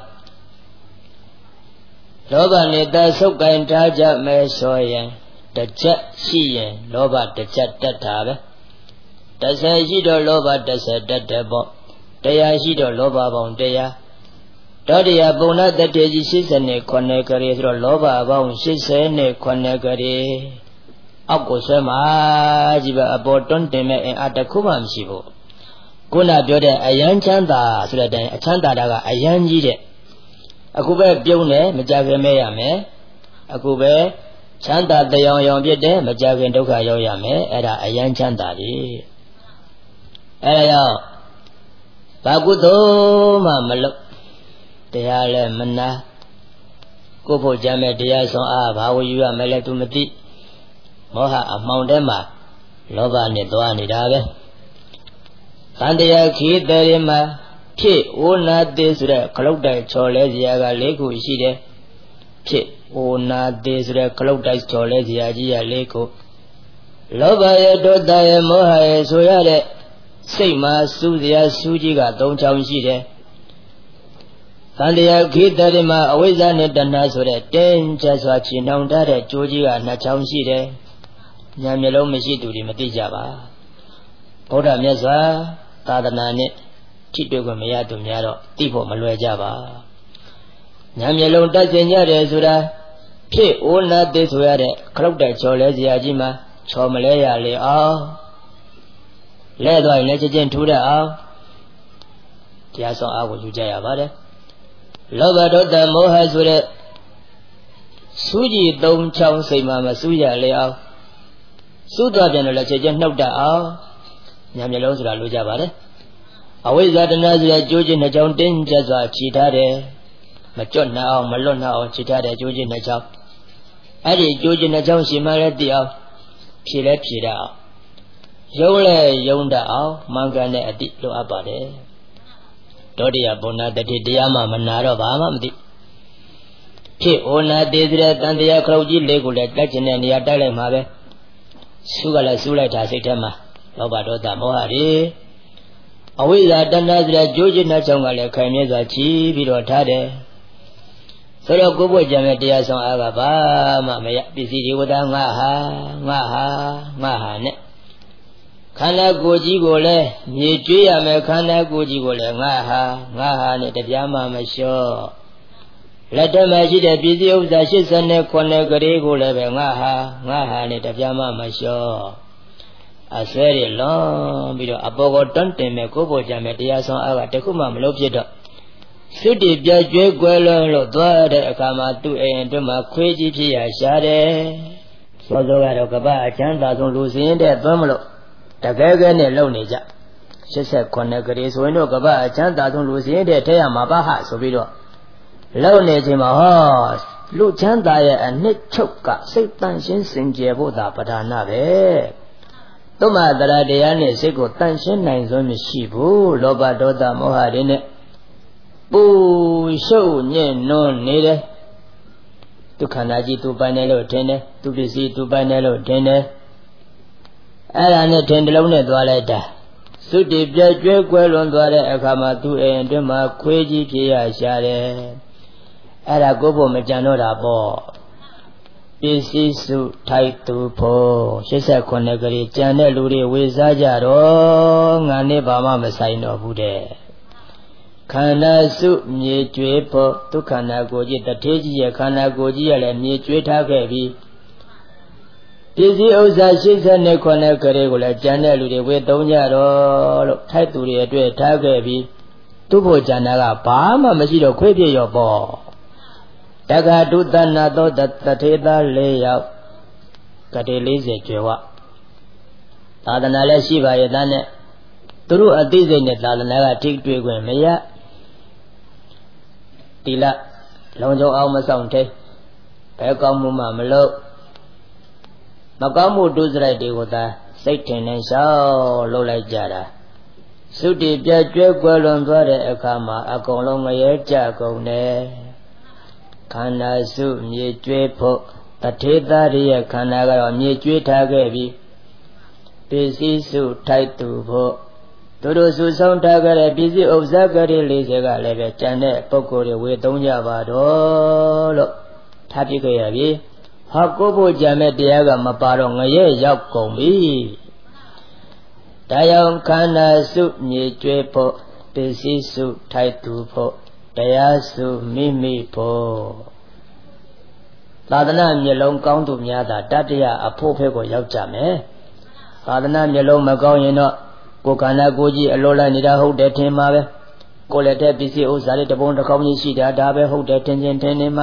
လောဘနဲ့တဆောက်ကင်ထားကြမယ်ဆိုရင်တစ်ချက်ရှိရင်လောဘတစ်ချက်တက်တာပဲ10ရှိတော့လောဘ10တက်တယ်ပေါ့တရားရှိတော့လောဘပေါင်းတရားတောတရားပုံနာတတေကြီး89ခရီဆိုတော့လောဘပေါင်း89ခရီအောက်ကိုဆွဲမှာကြီးပဲအပေါ်တွန်းတင်မဲ့အင်အားတစ်ခုမှမရှိဘူးခုနပြောတဲ့အယံချမ်းသာဆိုတဲ့အတိုင်းအချမ်းသာတာကအယံကြီးတဲ့အခုပဲပြုံးတယ်မကြခင်မဲ့ရမယ်အခုပဲချမ်းသာတရားရောင်ဖြစ်တယ်မကြခင်ဒုက္ခရောက်ရမယ်အဲ့ဒါအယံချမ်းသာပြီအဲ့ဒါကြောင့်ဘာကုသိုလ်မှမလုပ်တရားလည်းမနာကိုဖို့ကြမ်းမဲ့တရားဆောင်အားဘာဝယူရမယ်လဲသူမသိမောဟအမှောင်ထဲမှာလောဘနဲ့သွားနေတာပဲသံတရားခေတ္တတွေမှာဖြစ်ဝနာသေးဆိုတဲ့ခလုတ်တိုက်ချော်လဲစရာက၄ခုရှိတယ်ဖြစ်ဝနာသေးဆိုတဲ့ခလုတ်တိုက်ချော်လဲစရာကြီးက၄ခုလောဘရဲ့ဒေါသရဲ့မောဟရဲ့ဆိုရတဲ့စိတ်မှာစူးစရာစူးကြီးက၃ချောင်းရှိတယ်သံတရားခေတ္တတွေမှာအဝိဇ္ဇာနဲ့တဏှာဆိုတဲ့တင်းကျပ်စွာချီနှောင်ထားတဲ့ကြိုးကြီးက2ချောင်းရှိတယ်ဉာဏ်မျက်လုံးမရှိသူတွေမသိကြပါဗုဒ္ဓမြတ်စွာသာသနာနဲ့ထိတွေ့ခွင့်မရသူများတော့သိဖို့မလွယ်ကြပါဉာဏ်မျက်လုံးတတ်စင်ကြတယ်ဆိုတာဖြစ်ဝနာသေးဆိုရတဲ့ခလုတ်တဲ့ချော်လဲစရာကြီးမှာချော်မလဲရလေအောင်လဲသွားရင်လည်းချင်းထူးတတ်အောင်တရားဆောင်အားကိုယူကြရပါတယ်လောဘဒေါသမောဟဆိုတဲ့စူးကြီး၃ချောင်းစိတ်မှာမစူးရလေအောင်စူးသွားပြန်တော့လည်းချင်းနှုတ်တတ်အောင်ဉာဏ်မျက်လုံးဆိုတာလိုကြပါတယ်အဝိဇ္ဇာတဏှာဆိုတဲ့ကြိုးချင်း2ချောင်းတင်းကျပ်စွာခြိထားတယ်မကြွတ်နှောက်အောင်မလွတ်နှောက်အောင်ခြိထားတယ်ကြိုးချင်း2ချောင်းအဲ့ဒီကြိုးချင်း2ချောင်းရှိမှလည်းတည်အောင်ဖြေလဲဖြေတတ်အောင်ယုံလဲယုံတတ်အောင်မှန်ကန်တဲ့အတိလိုအပ်ပါတယ်တောတရားဘုံနာတတိတရားမှမနာတော့ဘာမှမသိဖြစ်ဩနာသေးတဲ့တန်တရားခလုတ်ကြီး၄ခုလည်းတက်ကျင်တဲ့နေရာတိုက်လိုက်မှာပဲစူးကလည်းစူးလိုက်တာစိတ်ထဲမှာလောဘဒေါသမောဟတွေအဝိဇ္ဇာတဏှာဆိုတဲ့ကြိုးကျစ်နှချောင်းကလည်းခိုင်မြဲစွာချီးပြီးတော့ထားတယ်ဆိုတော့ကိုယ်ဖို့ကြံတဲ့တရားဆောင်အားကဘာမှမရပစ္စည်းတွေဝတ္တငါဟာနဲ့ခန္ဓာကိုယ်ကြီးကိုလည်းမြေကျွေးရမယ်ခန္ဓာကိုယ်ကြီးကိုလည်းငါဟာနဲ့တပြားမှမလျှော့လက်ထက်မှာရှိတဲ့ပစ္စည်းဥစ္စာ89ကလေးကိုလည်းပဲငါဟာနဲ့တပြားမှမလျှော့အဆွဲရလွန်ပြီးတော့အပေါ်ကိုတွန်းတင်မဲ့ကိုယ်ပေါ်ကြမဲ့တရားဆောင်အားကတခုမှမလုပ်ဖြစ်တော့သုတိပြကျွဲကွယ်လွန်လို့သွားတဲ့အခါမှာသူ့အိမ်အတွင်းမှာခွေးကြီးဖြစ်ရရှာတယ်သောသောကတော့ကပ္ပအချမ်းသာဆုံးလူစင်းတဲ့သွမ်းမလို့တကယ်ကဲနဲ့လုံနေကြ89ကလေးဆိုရင်တော့ကပ္ပအချမ်းသာဆုံးလူစင်းတဲ့ထဲရမှာပါဟဆိုပြီးတော့လုံနေချိန်မှာဟောလူချမ်းသာရဲ့အနှစ်ချုပ်ကစိတ်တန်ရှင်းစင်ကြယ်ဖို့သာပဓာနပဲသုမတရာတရားနဲ့စိတ်ကိုတန်ရှင်းနိုင်စွမ်းမရှိဘူးလောဘဒေါသမောဟတွေနဲ့ပူရှုပ်ညံ့နွမ်းနေတယ်ဒုက္ခနာကြီးသူပိုင်တယ်လို့ထင်တယ်သူပစ္စည်းသူပိုင်တယ်လို့ထင်တယ်အဲ့ဒါနဲ့ထင်တလုံးနဲ့သွားလိုက်တာသုတိပြကျွဲကွယ်လွန်သွားတဲ့အခါမှာသူ့အိမ်အတွင်းမှာခွေးကြီးဖြစ်ရရှာတယ်အဲ့ဒါကိုဖို့မကြံတော့တာပေါ့ပစ္စည်းစုထိုက်သူဖို့89ကလေးကြံတဲ့လူတွေဝေစားကြတော့ငါနဲ့ဘာမှမဆိုင်တော့ဘူးတဲ့ခန္ဓာစုမြေကျွေးဖို့ဒုက္ခနာကိုကြီးတထေးကြီးရဲ့ခန္ဓာကိုကြီးရလည်းမြေကျွေးထားခဲ့ပြီးပစ္စည်းဥစ္စာ89ကလေးကိုလည်းကြံတဲ့လူတွေဝေသုံးကြတော့လို့ထိုက်သူတွေအတွက်ထားခဲ့ပြီးသူ့ဖို့ကြံတာကဘာမှမရှိတော့ခွေးပြရောပေါ့တက္ကဒုသနာသောတထေသား4ယောက်ကတိ40ကျွယ်ဝသာသနာလည်းရှိပါရဲ့သားနဲ့သူတို့အသိစိတ်နဲ့သာသနာကထိတွေ့ခွင့်မရတိလလုံခြုံအောင်မဆောင်တဲ့ဘယ်ကောင်းမှုမှမလုပ်မကောင်းမှုဒုစရိုက်တွေကိုသာစိတ်ထင်နေရှောက်လုပ်လိုက်ကြတာသုတိပြကျွဲကွယ်လွန်သွားတဲ့အခါမှာအကုန်လုံးငရဲကြကုန်တယ်ခန္ဓာစုမြေကျွေးဖို့တထေသားရဲ့ခန္ဓာကတော့မြေကျွေးထားခဲ့ပြီးပစ္စည်းစုထိုက်သူဖို့သူတို့စုဆောင်ထားကြတဲ့ပစ္စည်းဥစ္စာကလေး40ကလည်းပဲကျန်တဲ့ပုဂ္ဂိုလ်တွေဝေသုံးကြပါတော့လို့ထားပြခဲ့ရပြီဟောကိုဖို့ကြံမဲ့တရားကမပါတော့ငရဲရောက်ကုန်ပြီဒါကြောင့်ခန္ဓာစုမြေကျွေးဖို့ပစ္စည်းစုထိုက်သူဖို့တရားစုမိမိဖို့သာသနာမျက်လုံးကောင်းသူများသာတတ္တယအဖို့ဖက်ကိုရောက်ကြမယ်သာသနာမျက်လုံးမကောင်းရင်တော့ကိုယ်ခန္ဓာကိုယ်ကြီးအလိုလိုက်နေတာဟုတ်တယ်ထင်မှာပဲကိုယ်လက်ထဲပစ္စည်းဥစ္စာတွေတပုံတစ်ခေါင်းကြီးရှိတာဒါပဲဟုတ်တယ်ထင်ချင်းထင်နေမှာ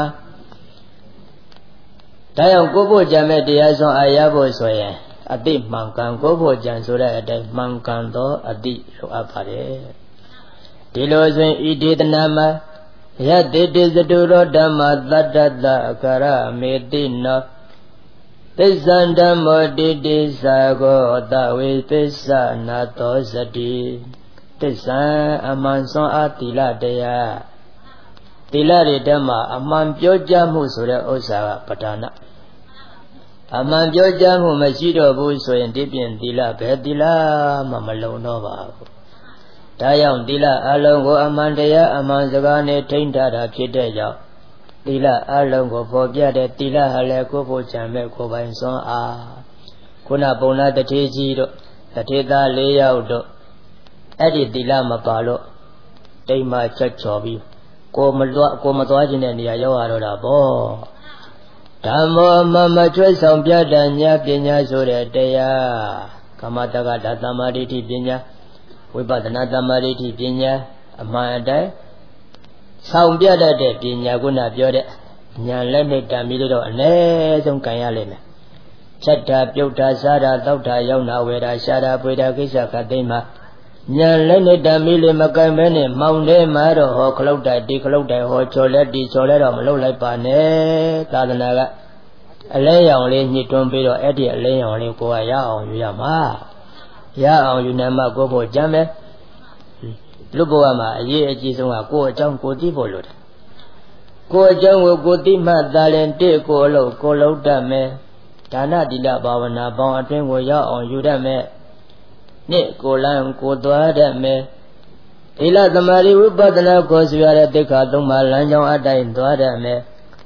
ဒါကြောင့်ကိုယ်ဖို့ကြံမဲ့တရားစွမ်းအားရဖို့ဆိုရင်အတိမှန်ကန်ကိုယ်ဖို့ကြံဆိုတဲ့အတိုင်းမှန်ကန်သောအတိလိုအပ်ပါတယ်ဒီလိုဆိုရင်ဤဒေသနာမှာယတိတိသတုရောဓမ္မသတ္တတအခရမေတိနောသစ္ဆန္ဓမ္မောတိတိသာကောတဝေသစ္ဆနာသောစတိသစ္ဆံအမှန်စွမ်းအားသီလတရားသီလတွေဓမ္မအမှန်ပြောကြားမှုဆိုတဲ့ဥစ္စာကပဋ္ဌာနာအမှန်ပြောကြားမှုမရှိတော့ဘူးဆိုရင်ဒီပြင်သီလဘယ်သီလမှမလုံတော့ပါဘူးဒါကြောင့်သီလအလုံးကိုအမှန်တရားအမှန်စကားနဲ့ထိန်းထားတာဖြစ်တဲ့ကြောင့်သီလအလုံးကိုပေါ်ပြတဲ့သီလဟာလည်းကိုယ်ဖို့ကြံမဲ့ကိုယ်ပိုင်စွမ်းအားခုနပုံနာတထေကြီးတို့တထေသား4ယောက်တို့အဲ့ဒီသီလမပါလို့တိမ်မာချက်ချော်ပြီးကိုမသွားခြင်းတဲ့နေရာရောက်ရတော့တာပေါ့ဓမ္မောမချွဲဆောင်ပြတတ်ညာပညာဆိုတဲ့တရားကမ္မတက္ကဓသမ္မာဒိဋ္ဌိပညာဝိပဿနာသမ္မာဒိဋ္ဌိပညာအမှန်အတိုင်းဆောင်ပြတတ်တဲ့ပညာကုဏပြောတဲ့ဉာဏ်လက်နဲ့တံပြီးတော့အ ਨੇ ဆုံးကံရလိမ့်မယ်ချက်တာပြုတ်တာစားတာတောက်တာရောက်တာဝယ်တာရှာတာပွေတာကိစ္စခတ်သိမ်းမှာဉာဏ်လက်နဲ့တံပြီးလေမကင်မဲနဲ့မောင်ထဲမှာတော့ဟောခလုတ်တိုင်ဒီခလုတ်တိုင်ဟောချော်လက်ဒီချော်လက်တော့မလုပ်လိုက်ပါနဲ့သာသနာကအလဲရောင်လေးညှစ်တွန်းပြီးတော့အဲ့ဒီအလဲရောင်လေးကိုကရအောင်ယူရမှာရအောင်ယူနေမှကိုယ်ဖို့ကြမ်းမယ်လူဘဝမှာအရေးအကြီးဆုံးကကိုယ်အကြောင်းကိုသိဖို့လိုတယ်ကိုယ်အကြောင်းကိုကိုသိမှသာလင်တဲ့ကိုအလုပ်ကိုလုပ်တတ်မယ်ဒါနတိလဘာဝနာပေါင်းအတွင်းကိုရောက်အောင်ယူတတ်မယ်နှစ်ကိုလန်းကိုသွားတတ်မယ်သီလသမာဓိဝိပဿနာကိုဆိုရတဲ့သိက္ခာသုံးပါးလမ်းကြောင်းအတိုင်းသွားတတ်မယ်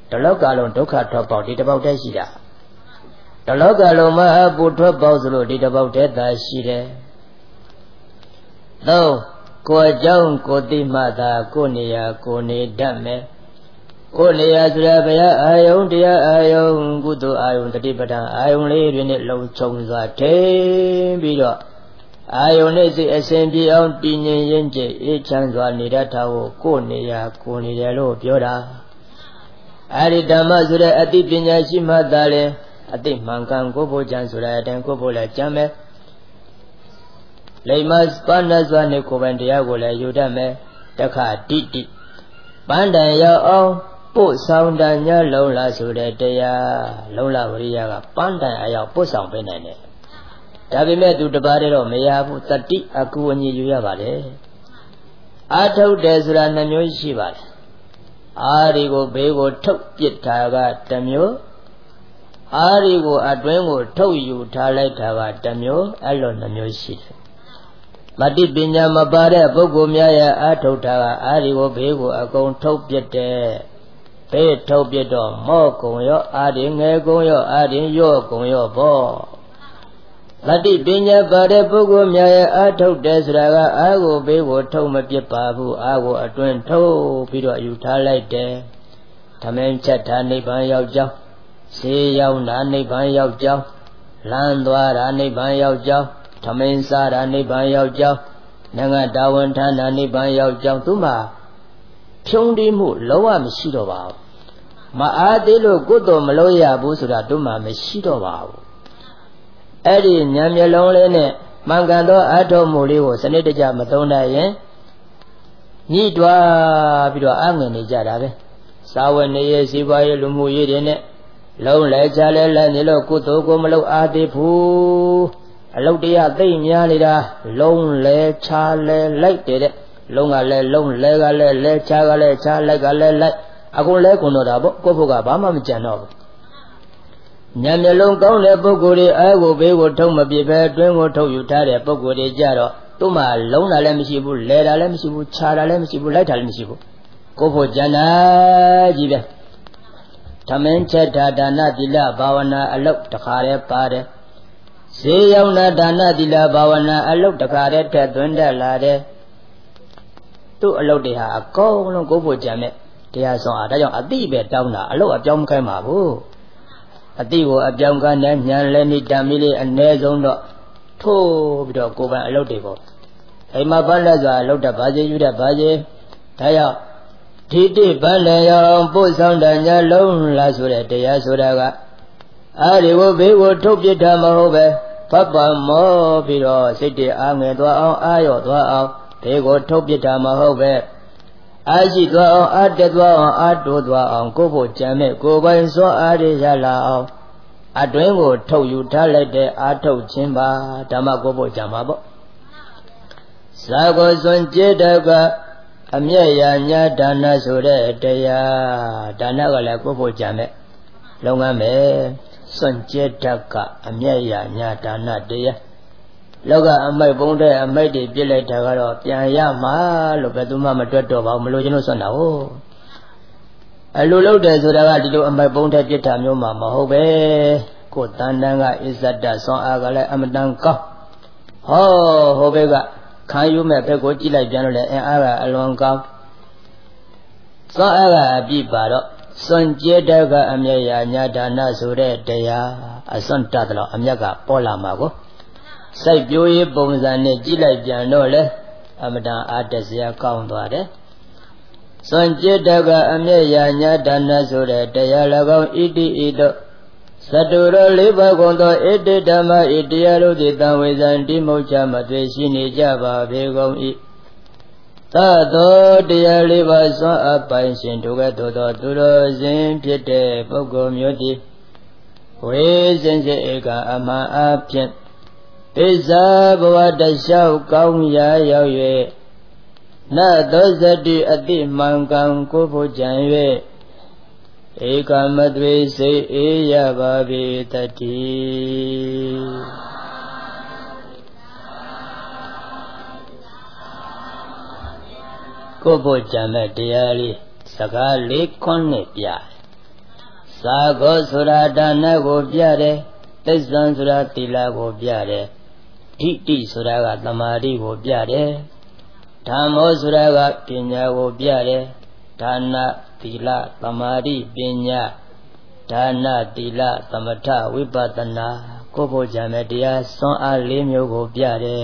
တလောကလုံးဒုက္ခထွက်ပေါက်ဒီတစ်ပေါက်တည်းရှိတာတလောကလုံးမှာပူထွက်ပေါက်ဆိုလို့ဒီတစ်ပေါက်တည်းသာရှိတယ်သုံးကိုယ်ကြောင့်ကိုသိမှသာကိုနေရာကိုနေတတ်မယ်ကိုနေရာဆိုရဘုရားအာယုန်တရားအာယုန်ကုသိုလ်အာယုန်တတိပဋ္ဌာန်အာယုန်လေးတွေနဲ့လုံခြုံစွာထိန်းပြီးတော့အာယုန်နဲ့စိတ်အစဉ်ပြေအောင်တည်ငြိမ်ရင်ကျအေးချမ်းစွာနေတတ်တာကိုနေရာကိုနေတယ်လို့ပြောတာအဲဒီဓမ္မဆိုတဲ့အသိပညာရှိမှသာလေအသိမှန်ကန်ကိုဖို့ကြံဆိုတဲ့အတိုင်းကိုဖို့လည်းကြံမယ်လိမ္မာပဏ္ဏစွာနဲ့ကိုယ်ပိုင်တရားကိုလည်းယူတတ်မယ်တခါတိတိပန်းတန်ရောက်အောင်ပို့ဆောင်တညာလုံးလာဆိုတဲ့တရားလုံးလာဝရိယကပန်းတန်အရောက်ပို့ဆောင်ပေးနိုင်တယ်ဒါပေမဲ့သူတပါးတည်းတော့မရဘူးတတိအကူအညီယူရပါတယ်အာထုတ်တယ်ဆိုတာနှမျိုးရှိပါတယ်အာဒီကိုဘေးကိုထုတ်ပစ်တာကတစ်မျိုးအာဒီကိုအတွင်းကိုထုတ်ယူထားလိုက်တာကတစ်မျိုးအဲ့လိုနှမျိုးရှိတယ်မတိပညာမပါတဲ့ပုဂ္ဂိုလ်များရဲ့အာထုတ်တာကအာဒီကိုဘေးကိုအကုန်ထုတ်ပစ်တယ်ဘေးထုတ်ပစ်တော့မော့ကုံရောအာဒီငယ်ကုံရောအာဒီရော့ကုံရောပေါ့မတိပညာပါတဲ့ပုဂ္ဂိုလ်များရဲ့အာထုတ်တယ်ဆိုတာကအာကိုဘေးကိုထုတ်မပစ်ပါဘူးအာကိုအတွင်းထုတ်ပြီးတော့ယူထားလိုက်တယ်ဓမင်းချက်တာနိဗ္ဗာန်ရောက်ကြောင်းဈေးရောက်တာနိဗ္ဗာန်ရောက်ကြောင်းလမ်းသွားတာနိဗ္ဗာန်ရောက်ကြောင်းဓမင်းစားတာနိဗ္ဗာန်ရောက်ကြောင်းနငါတာဝန်ထမ်းတာနိဗ္ဗာန်ရောက်ကြောင်းသူမှဖြုံးတိမှုလုံးဝမရှိတော့ပါဘူးမအားသေးလို့ကိုယ်တော်မလို့ရဘူးဆိုတာတို့မှမရှိတော့ပါဘူးအဲ့ဒီဉာဏ်မျက်လုံးလေးနဲ့မှန်ကန်သောအထောက်မှုလေးကိုစနစ်တကျမသုံးနိုင်ရင်ညှိတွားပြီးတော့အငင်နေကြတာပဲစာဝတ်နေရေးစီးပွားရေးလူမှုရေးတွေနဲ့လုံးလဲချလဲလဲနေလို့ကုသိုလ်ကိုမလုပ်အားသေးဘူးအလုတ်တရားသိမ့်များနေတာလုံးလဲချလဲလိုက်တဲ့လုံးကလည်းလုံးလဲကလည်းလဲချကလည်းချလိုက်ကလည်းလိုက်အခုလဲကုန်တော့တာပေါ့ကိုယ့်ဘုကဘာမှမကြံတော့ဘူးဉာဏ်မျက်လုံးကောင်းတဲ့ပုဂ္ဂိုလ်တွေအဲကိုဘေးကိုထုတ်မပြစ်ပဲအတွင်းကိုထုတ်ယူထားတဲ့ပုဂ္ဂိုလ်တွေကြတော့သူ့မှာလုံးတာလည်းမရှိဘူးလဲတာလည်းမရှိဘူးခြာတာလည်းမရှိဘူးလိုက်တာလည်းမရှိဘူးကိုယ့်ဘုကြံတာကြီးပဲသမင်းချက်တာဒါနသီလဘာဝနာအလုတ်တခါတည်းပါတယ်ဈေးရောက်တာဒါနသီလဘာဝနာအလုတ်တခါတည်းထက်သွင်းတက်လာတယ်သူ့အလုတ်တွေဟာအကုန်လုံးကိုယ့်ဘုကြံမဲ့တရားဆောင်အားဒါကြောင့်အတိပဲတောင်းတာအလုတ်အပြောင်းမခိုင်းပါဘူးအတိကိုအပြောင်းကန်းနဲ့ညာလဲနိတမီလေးအ ਨੇ ဆုံးတော့ထိုးပြီးတော့ကိုယ်ပိုင်အလုတ်တွေပေါ့အိမ်မှာပန်းလက်စွာအလုတ်တဘာစေယူတတ်ဘာစေဒါကြောင့်ဒီတိပန်းလည်းရောင်ပို့ဆောင်တညာလုံးလာဆိုတဲ့တရားဆိုတာကအာဒီကိုဘေးကိုထုတ်ပစ်တာမဟုတ်ပဲဖတ်ပါမောပြီးတော့စိတ်တည်းအားငယ်သွားအောင်အာရော့သွားအောင်ဘေးကိုထုတ်ပစ်တာမဟုတ်ပဲအာရှိသွားအောင်အာတက်သွားအောင်အာတိုးသွားအောင်ကိုယ့်ဖို့ကြံမဲ့ကိုယ်ပိုင်စွမ်းအားတွေရလာအောင်အတွင်းကိုထုတ်ယူထားလိုက်တဲ့အာထုတ်ခြင်းပါဓမ္မကိုယ့်ဖို့ကြံပါပေါ့ဇာကိုစွန့်ကြတဲ့ကအမျက်ရညာဒါနဆိုတဲ့တရားဒါနကလည်းကိုယ့်ဖို့ကြံမဲ့လုပ်ငန်းပဲစွန့်ကြတဲ့ကအမျက်ရညာဒါနတရားလောကအမိုက်ပုံတဲ့အမိုက်တွေပြစ်လိုက်တာကတော့ပြန်ရမှာလို့ဘယ်သူမှမတွက်တော့ပါဘူးမလို့ကျွန်တော်ဆွမ်းတာဟုတ်အလိုလုပ်တယ်ဆိုတာကဒီလိုအမိုက်ပုံတဲ့ပြစ်တာမျိုးမှမဟုတ်ပဲကိုယ်တန်တန်ကအစ္ဆဒဆွမ်းအားကလည်းအမတန်ကောင်းဟောဘက်ကခံယူမဲ့ဘက်ကိုကြည့်လိုက်ပြန်လို့လည်းအင်အားကအလွန်ကောင်းဆွမ်းအားကအပြည့်ပါတော့စွန့်ကြဲတဲ့ကအမျက်ရညာဒါနဆိုတဲ့တရားအစွန့်တတ်တယ်လို့အမျက်ကပေါ်လာမှာကိုစိုက်ပျိုးရေးပုံစံနဲ့ကြည့်လိုက်ပြန်တော့လေအမတန်အားတက်စရာကောင်းသွားတယ်။စွန့်ကြဲတဲ့ကအမျက်ရညာဒါနဆိုတဲ့တရား၎င်းဣတိဣတောသတ္တုရောလေးပါးကုန်သောဣတိဓမ္မဣတရားတို့သည်တံဝေဇံတိမုတ်ချမသွေရှိနေကြပါပေကုန်၏သသောတရားလေးပါးစွမ်းအပ်ပိုင်ရှင်တို့ကဲ့သို့သောသူတော်စင်ဖြစ်တဲ့ပုဂ္ဂိုလ်မျိုးသည်ဝေစင်စေဧကအမှန်အဖြစ်ဣဇာဘဝတလျှောက်ကောင်းရာရောက်၍နသောဇတိအတိမှန်ကန်ကိုဖို့ကြံ၍ဧကမသွေစိတ်အေးရပါပေတည်းကိုဖို့ကြံတဲ့တရားလေးစကားလေးခွန်းနဲ့ပြ Sago sura dana go piare, Tesan sura tila go piare, Titi sura ga tamari go piare, Dhamo sura ga pinya go piare, Dhana tila tamari pinya, Dhana tila tamata vipatana, Kopo jamedia son alimyo go piare.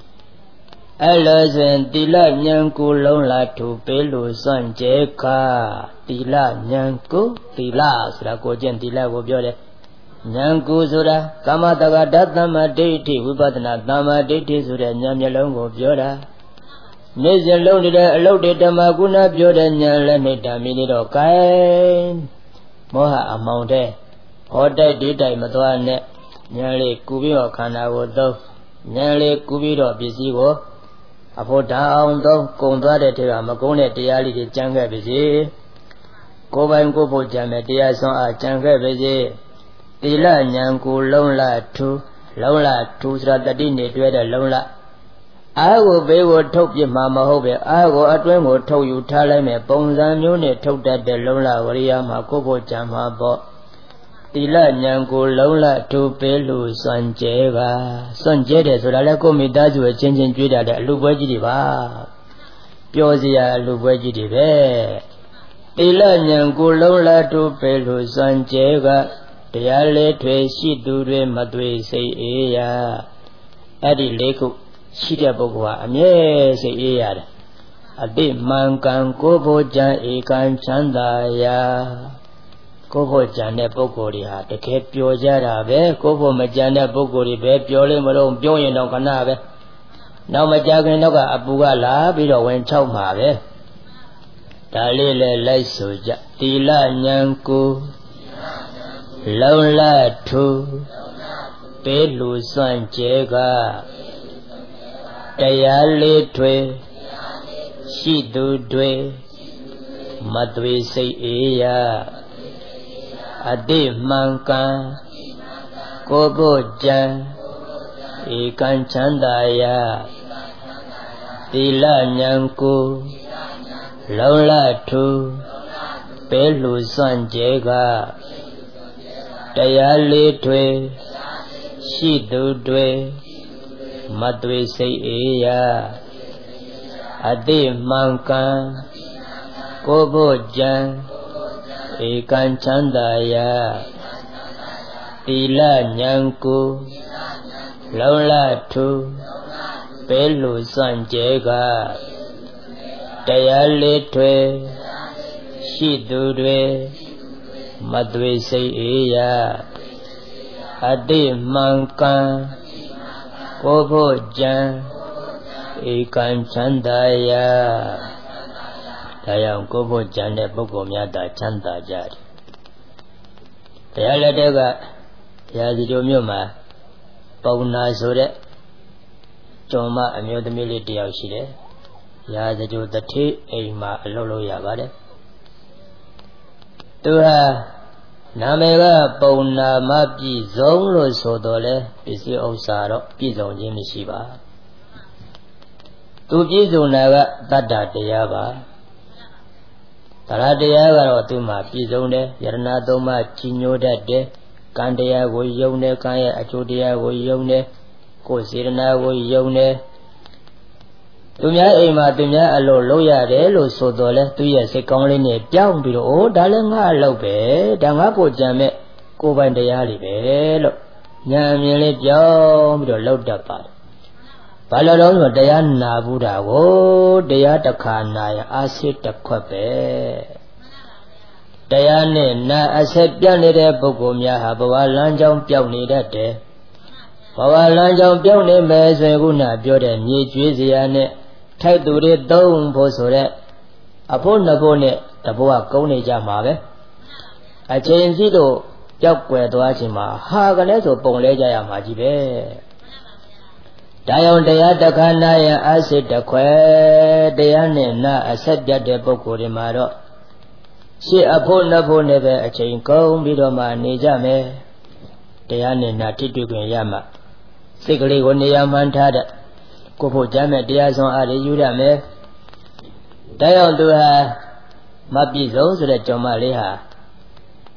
Alazan tila nyanku long la tu pelu son jeka tila nyanku tila sura ko jen tila ko pyo de nyanku sura kama taga datama deithi vipadana tama deithi sura nyanမျက်လုံးကိုပြောတာနေ့စဉ်လုံးနေတဲ့အလုပ်တွေဓမ္မကုဏပြောတဲ့ဉာဏ်လည်းနေတာမိနေတော့ကဲမောဟအမောင်တဲ့ဟောတိုက်ဒီတိုက်မသွားနဲ့ဉာဏ်လေးကူပြီးတော့ခန္ဓာကိုသုံးဉာဏ်လေးကူပြီးတော့ပစ္စည်းကိုအဖို့ဓာအောင်သုံးကုံသွားတဲ့ထဲကမကုန်းတဲ့တရားလေးတွေကြံခဲ့ပါစေကိုယ်ပိုင်ကိုယ်ဖို့ကြံတဲ့တရားစွမ်းအားကြံခဲ့ပါစေသီလဉာဏ်ကိုလုံးလထူဆိုတာတတိနေတွဲတဲ့လုံးလအားကိုဘေးကိုထုတ်ပြမှာမဟုတ်ပဲအားကိုအတွင်းကိုထုတ်ယူထားလိုက်မယ်ပုံစံမျိုးနဲ့ထုတ်တတ်တဲ့လုံးလဝရိယမှာကိုယ်ဖို့ကြံမှာပေါ့သီလဉာဏ်ကိုလုံးလထူပေးလို့စွန့်ကြဲပါစွန့်ကြဲတယ်ဆိုတာလည်းကိုမိသားစုအချင်းချင်းကြွေးတာတဲ့အလူပွဲကြီးတွေပါပြောစရာအလူပွဲကြီးတွေပဲသီလဉာဏ်ကိုလုံးလထူပေးလို့စွန့်ကြဲကတရားလေးထွေရှိသူတွေမသွေစိတ်အေးရအဲ့ဒီလေးခုရှိတဲ့ပုဂ္ဂိုလ်ဟာအမြဲစိတ်အေးရတယ်အတိမှန်ကန်ကိုယ်ဖို့ကြံဧကန်ချမ်းသာရာကိုယ်ဖို့ကြံတဲ့ပုဂ္ဂိုလ်တွေဟာတကယ်ပျော်ကြတာပဲကိုယ်ဖို့မကြံတဲ့ပုဂ္ဂိုလ်တွေပဲပျော်လိမ့်မလို့ပြောရင်တော့ခဏပဲနောက်မကြခင်တော့ကအပူကလာပြီးတော့ဝင်ချောက်မှာပဲဒါလေးလည်းလိုက်ဆိုကြသီလဉာဏ်ကိုလုံလထူပေးလူစွန့်ကြဲကတရားလေးထွေရှိသူတွေမသွေစိတ်အေးရအတိမှန်ကန်ကိုယ်ဖို့ကြံဧကန်ချမ်းသာရာသီလဉာဏ်ကိုလုံလထူပေးလူစွန့်ကြဲကတရားလေးထွေရှိသူတွေမသွေစိတ်အေးရအတိမှန်ကန်ကိုယ်ဖို့ကြံဧကန်ချမ်းသာရာသီလဉာဏ်ကိုလုံလထူပေးလူစွန့်ကြဲကတရားလေးထွေရှိသူတွေမသွေစိတ်အေးရအတိမှန်ကန်ကိုယ်ဖို့ကြံဧကန်ချမ်းသာရာဒါကြောင့်ကိုယ်ဖို့ကြံတဲ့ပုဂ္ဂိုလ်များသာချမ်းသာကြတယ်တရားလက်ထက်ကတရားစီတို့မြို့မှာပုံနာဆိုတဲ့ကျော်မအမျိုးသမီးလေးတယောက်ရှိတယ်ရာဇဂိုတထေးအိမ်မှာအလုပ်လုပ်ရပါတယ်သူဟာနာမည်ကပုံနာမပြည့်စုံလို့ဆိုတော့လေပစ္စည်းဥစ္စာတော့ပြည့်စုံခြင်းမရှိပါသူပြည့်စုံတာကတတ္တတရားပါတရားတရားကတော့သူ့မှာပြည့်စုံတယ်ယရဏသုံးပါးကြီးညိုတတ်တယ်ကံတရားကိုယုံတယ်ကံရဲ့အကျိုးတရားကိုယုံတယ်ကိုယ်စေတနာကိုယုံတယ်သူများအိမ်မှာသူများအလုပ်လုပ်ရတယ်လို့ဆိုတော့လေသူရဲ့စိတ်ကောင်းလေးနဲ့ပြောင်းပြီးတော့အိုးဒါလည်းငါအလုပ်ပဲဒါငါကိုကြံမဲ့ကိုယ်ပိုင်တရားတွေပဲလို့ညာမြင်လေးပြောင်းပြီးတော့လှုပ်တတ်ပါတယ်ဘာလို့လဲဆိုတရားနာဘူးတာကိုတရားတစ်ခါနာရင်အာစိတ်တစ်ခွက်ပဲတရားနဲ့နာအဆက်ပြတ်နေတဲ့ပုဂ္ဂိုလ်များဟာဘဝလမ်းကြောင်းပြောင်းနေတတ်တယ်ဘဝလမ်းကြောင်းပြောင်းနေမယ်ဆိုရင်ခုနပြောတဲ့မြေကျွေးစရာနဲ့ထိုက်သူတွေသုံးဖို့ဆိုတဲ့အဖို့နှစ်ဖို့နဲ့တဘဝကုန်းနေကြမှာပဲအချိန်စီတော့ကြောက်ွယ်သွားခြင်းမှာဟာကလည်းဆိုပုံလဲကြရမှာကြီးပဲဒါကြောင့်တရားတစ်ခါနာရင်အစိတ်တစ်ခွဲတရားနဲ့နာအဆက်ပြတ်တဲ့ပုဂ္ဂိုလ်တွေမှာတော့ရှေ့အဖို့နှစ်ဖို့နဲ့ပဲအချိန်ကုန်ပြီးတော့မှနေကြမယ်တရားနဲ့နာထိတွေ့ခွင့်ရမှာစိတ်ကလေးကိုနေရာမှန်းထားတဲ့ကိုဖို့ကြမ်းမဲ့တရားဆောင်အားတွေယူရမယ်ဒါကြောင့်သူဟာမပြည့်စုံဆိုတဲ့ကြောင့်မလေးဟာ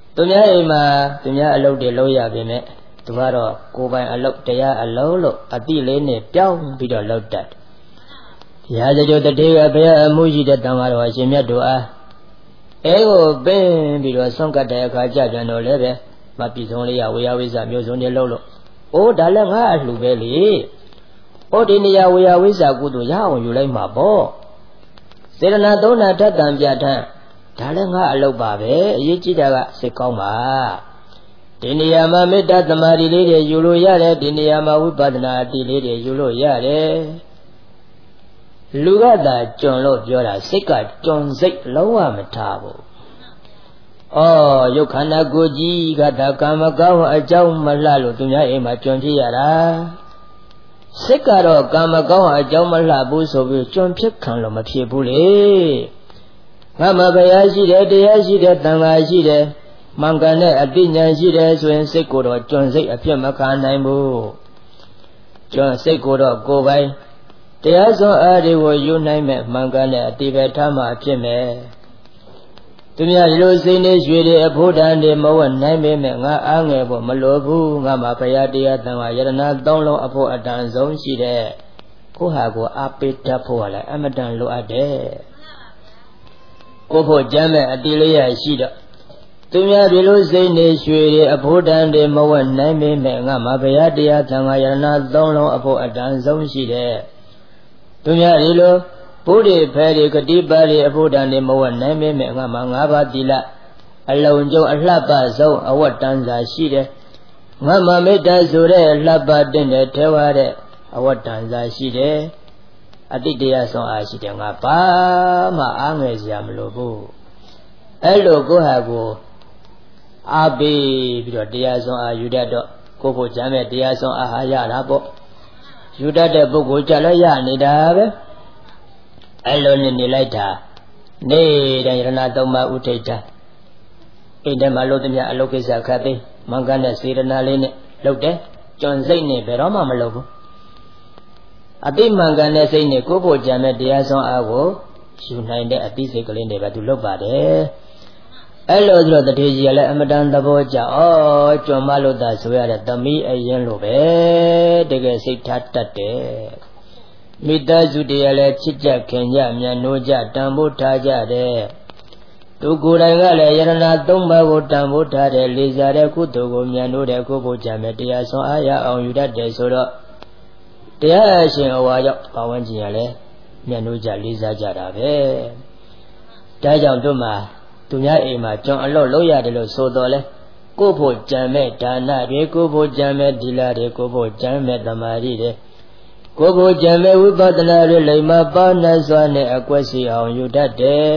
သူများအိမ်မှာသူများအလုပ်တွေလုပ်ရပေမဲ့သူကတော့ကိုယ်ပိုင်အလုပ်တရားအလုပ်လို့အတိလေးနဲ့ပြောင်းပြီးတော့လုပ်တတ်ရာဇဂိုတတိကဘုရားအမှုရှိတဲ့တန်ဃာတော်အရှင်မြတ်တို့အားအဲကိုပင်းပြီးတော့ဆုံးကတ်တဲ့အခါကြပြန်တော့လည်းပဲမပြည့်စုံလေးရဝေယဝိဇ္ဇမျိုးစုံတွေလုပ်လို့အိုးဒါလည်းငါအလှပဲလေဩဒီနေရာဝေယဝိဇ္ဇကုသိုလ်ရအောင်ယူလိုက်မှာပေါ့စေတနာသုံးနာထက်တန်ပြဋ္ဌာန်းဒါလည်းငါအလုပ်ပါပဲအရေးကြီးတာကစိတ်ကောင်းပါဒီနေရာမှာမေတ္တာသမာဓိလေးတွေယူလို့ရတယ်ဒီနေရာမှာဝိပဿနာအတိလေးတွေယူလို့ရတယ်လူကသာကျွံလို့ပြောတာစိတ်ကကျွံစိတ်လုံးဝမထားဘူးဩရုပ်ခန္ဓာကိုယ်ကြီးကသာကာမကောင်းအကြောင်းမလှလို့သူများအိမ်မှာကျွံဖြစ်ရတာစိတ်ကတော့ကာမကောင်းအကြောင်းမလှဘူးဆိုပြီးကျွံဖြစ်ခံလို့မဖြစ်ဘူးလေငါမှာဘုရားရှိတယ်တရားရှိတယ်တန်ခါရှိတယ်မှန်ကန်တဲ့အတိညာရှိတယ်ဆိုရင်စိတ်ကိုတော့ကျွံစိတ်အဖြစ်မခံနိုင်ဘူးကျွံစိတ်ကိုတော့ကိုယ်ပိုင်တရားစွမ်းအားတွေကိုယူနိုင်မဲ့မှန်ကန်တဲ့အတိပဲထားမှဖြစ်မယ်သူများဒီလိုစိတ်နဲ့ရွှေတွေအဖို့တန်တွေမဝတ်နိုင်ပေမဲ့ငါအားငယ်ဖို့မလိုဘူးငါမှာဘုရားတရားတန်ခါယရဏသုံးလုံးအဖို့အတန်ဆုံးရှိတဲ့ကိုဟာကိုအားပေးတတ်ဖို့ကလည်းအမတန်လိုအပ်တယ်ကိုဖို့ကြမ်းမဲ့အတိလေးရရှိတော့သူများဒီလိုစိတ်နဲ့ရွှေတွေအဖို့တန်တွေမဝတ်နိုင်ပေမဲ့ငါမှာဘုရားတရားတန်ခါယရဏသုံးလုံးအဖို့အတန်ဆုံးရှိတဲ့သူများဒီလိုဘုဒ္ဓဖဲတွေကတိပါတွေအဖို့တန်တွေမဝတ်နိုင်ပေမဲ့ငါမှာ၅ပါးသီလအလုံးကျုံအလှပဆုံးအဝတ်တန်စာရှိတယ်ငါမှာမေတ္တာဆိုတဲ့လှပတဲ့နဲ့ထဲဝါတဲ့အဝတ်တန်စာရှိတယ်အတိတရားဆုံးအားရှိတယ်ငါဘာမှအားငယ်စရာမလိုဘူးအဲ့လိုကိုဟာကိုအားပေးပြီးတော့တရားဆုံးအားယူတတ်တော့ကိုဖို့ကြမ်းမဲ့တရားဆုံးအားဟာရတာပေါ့ယူတတ်တဲ့ပုဂ္ဂိုလ်ကြလည်းရနေတာပဲအဲ့လိုနေလိုက်တာနေတဲ့ယရဏသုံးပါးဥထိတ်တာအိမ်ထဲမှာလို့တည်းအလုပ်ကိစ္စခတ်သိမှန်ကန်တဲ့စေတနာလေးနဲ့လုပ်တယ်ကျွံစိတ်နဲ့ဘယ်တော့မှမလုပ်ဘူးအတိမှန်ကန်တဲ့စိတ်နဲ့ကိုယ့်ဖို့ကြံတဲ့တရားဆုံးအားကိုယူနိုင်တဲ့အတိစိတ်ကလေးနဲ့ပဲသူလုပ်ပါတယ်အဲ့လိုဆိုတော့တတိကြီးကလည်းအမတန်သဘောကျကျွံမလို့သာဆိုရတဲ့သမီးအရင်လိုပဲတကယ်စိတ်ထားတတ်တယ်မိသားစုတရားလည်းချစ်ကြခင်ကြမြန်နိုးကြတန်ဖိုးထားကြတယ်သူကိုယ်တိုင်ကလည်းယရဏသုံးပါးကိုတန်ဖိုးထားတယ်လေးစားတဲ့ကုသိုလ်ကိုမြန်နိုးတဲ့ကိုယ်ဖို့ကြံမဲ့တရားဆုံးအားရအောင်ယူတတ်တယ်ဆိုတော့တရားရှင်အဝါကြောင့်ဘာဝန်းကျင်ရလဲမြန်နိုးကြလေးစားကြတာပဲဒါကြောင့်တို့မှာသူများအိမ်မှာကျွန်အလုပ်လုပ်ရတယ်လို့ဆိုတော့လဲကိုယ်ဖို့ကြံမဲ့ဒါနတွေကိုယ်ဖို့ကြံမဲ့ဒီလာတွေကိုယ်ဖို့ကြံမဲ့သမာဓိတွေကိုယ်ဖို့ကြံမဲ့ဝိပဿနာတွေလိမ္မာပါဏစွာနဲ့အကွက်စီအောင်ယူတတ်တယ်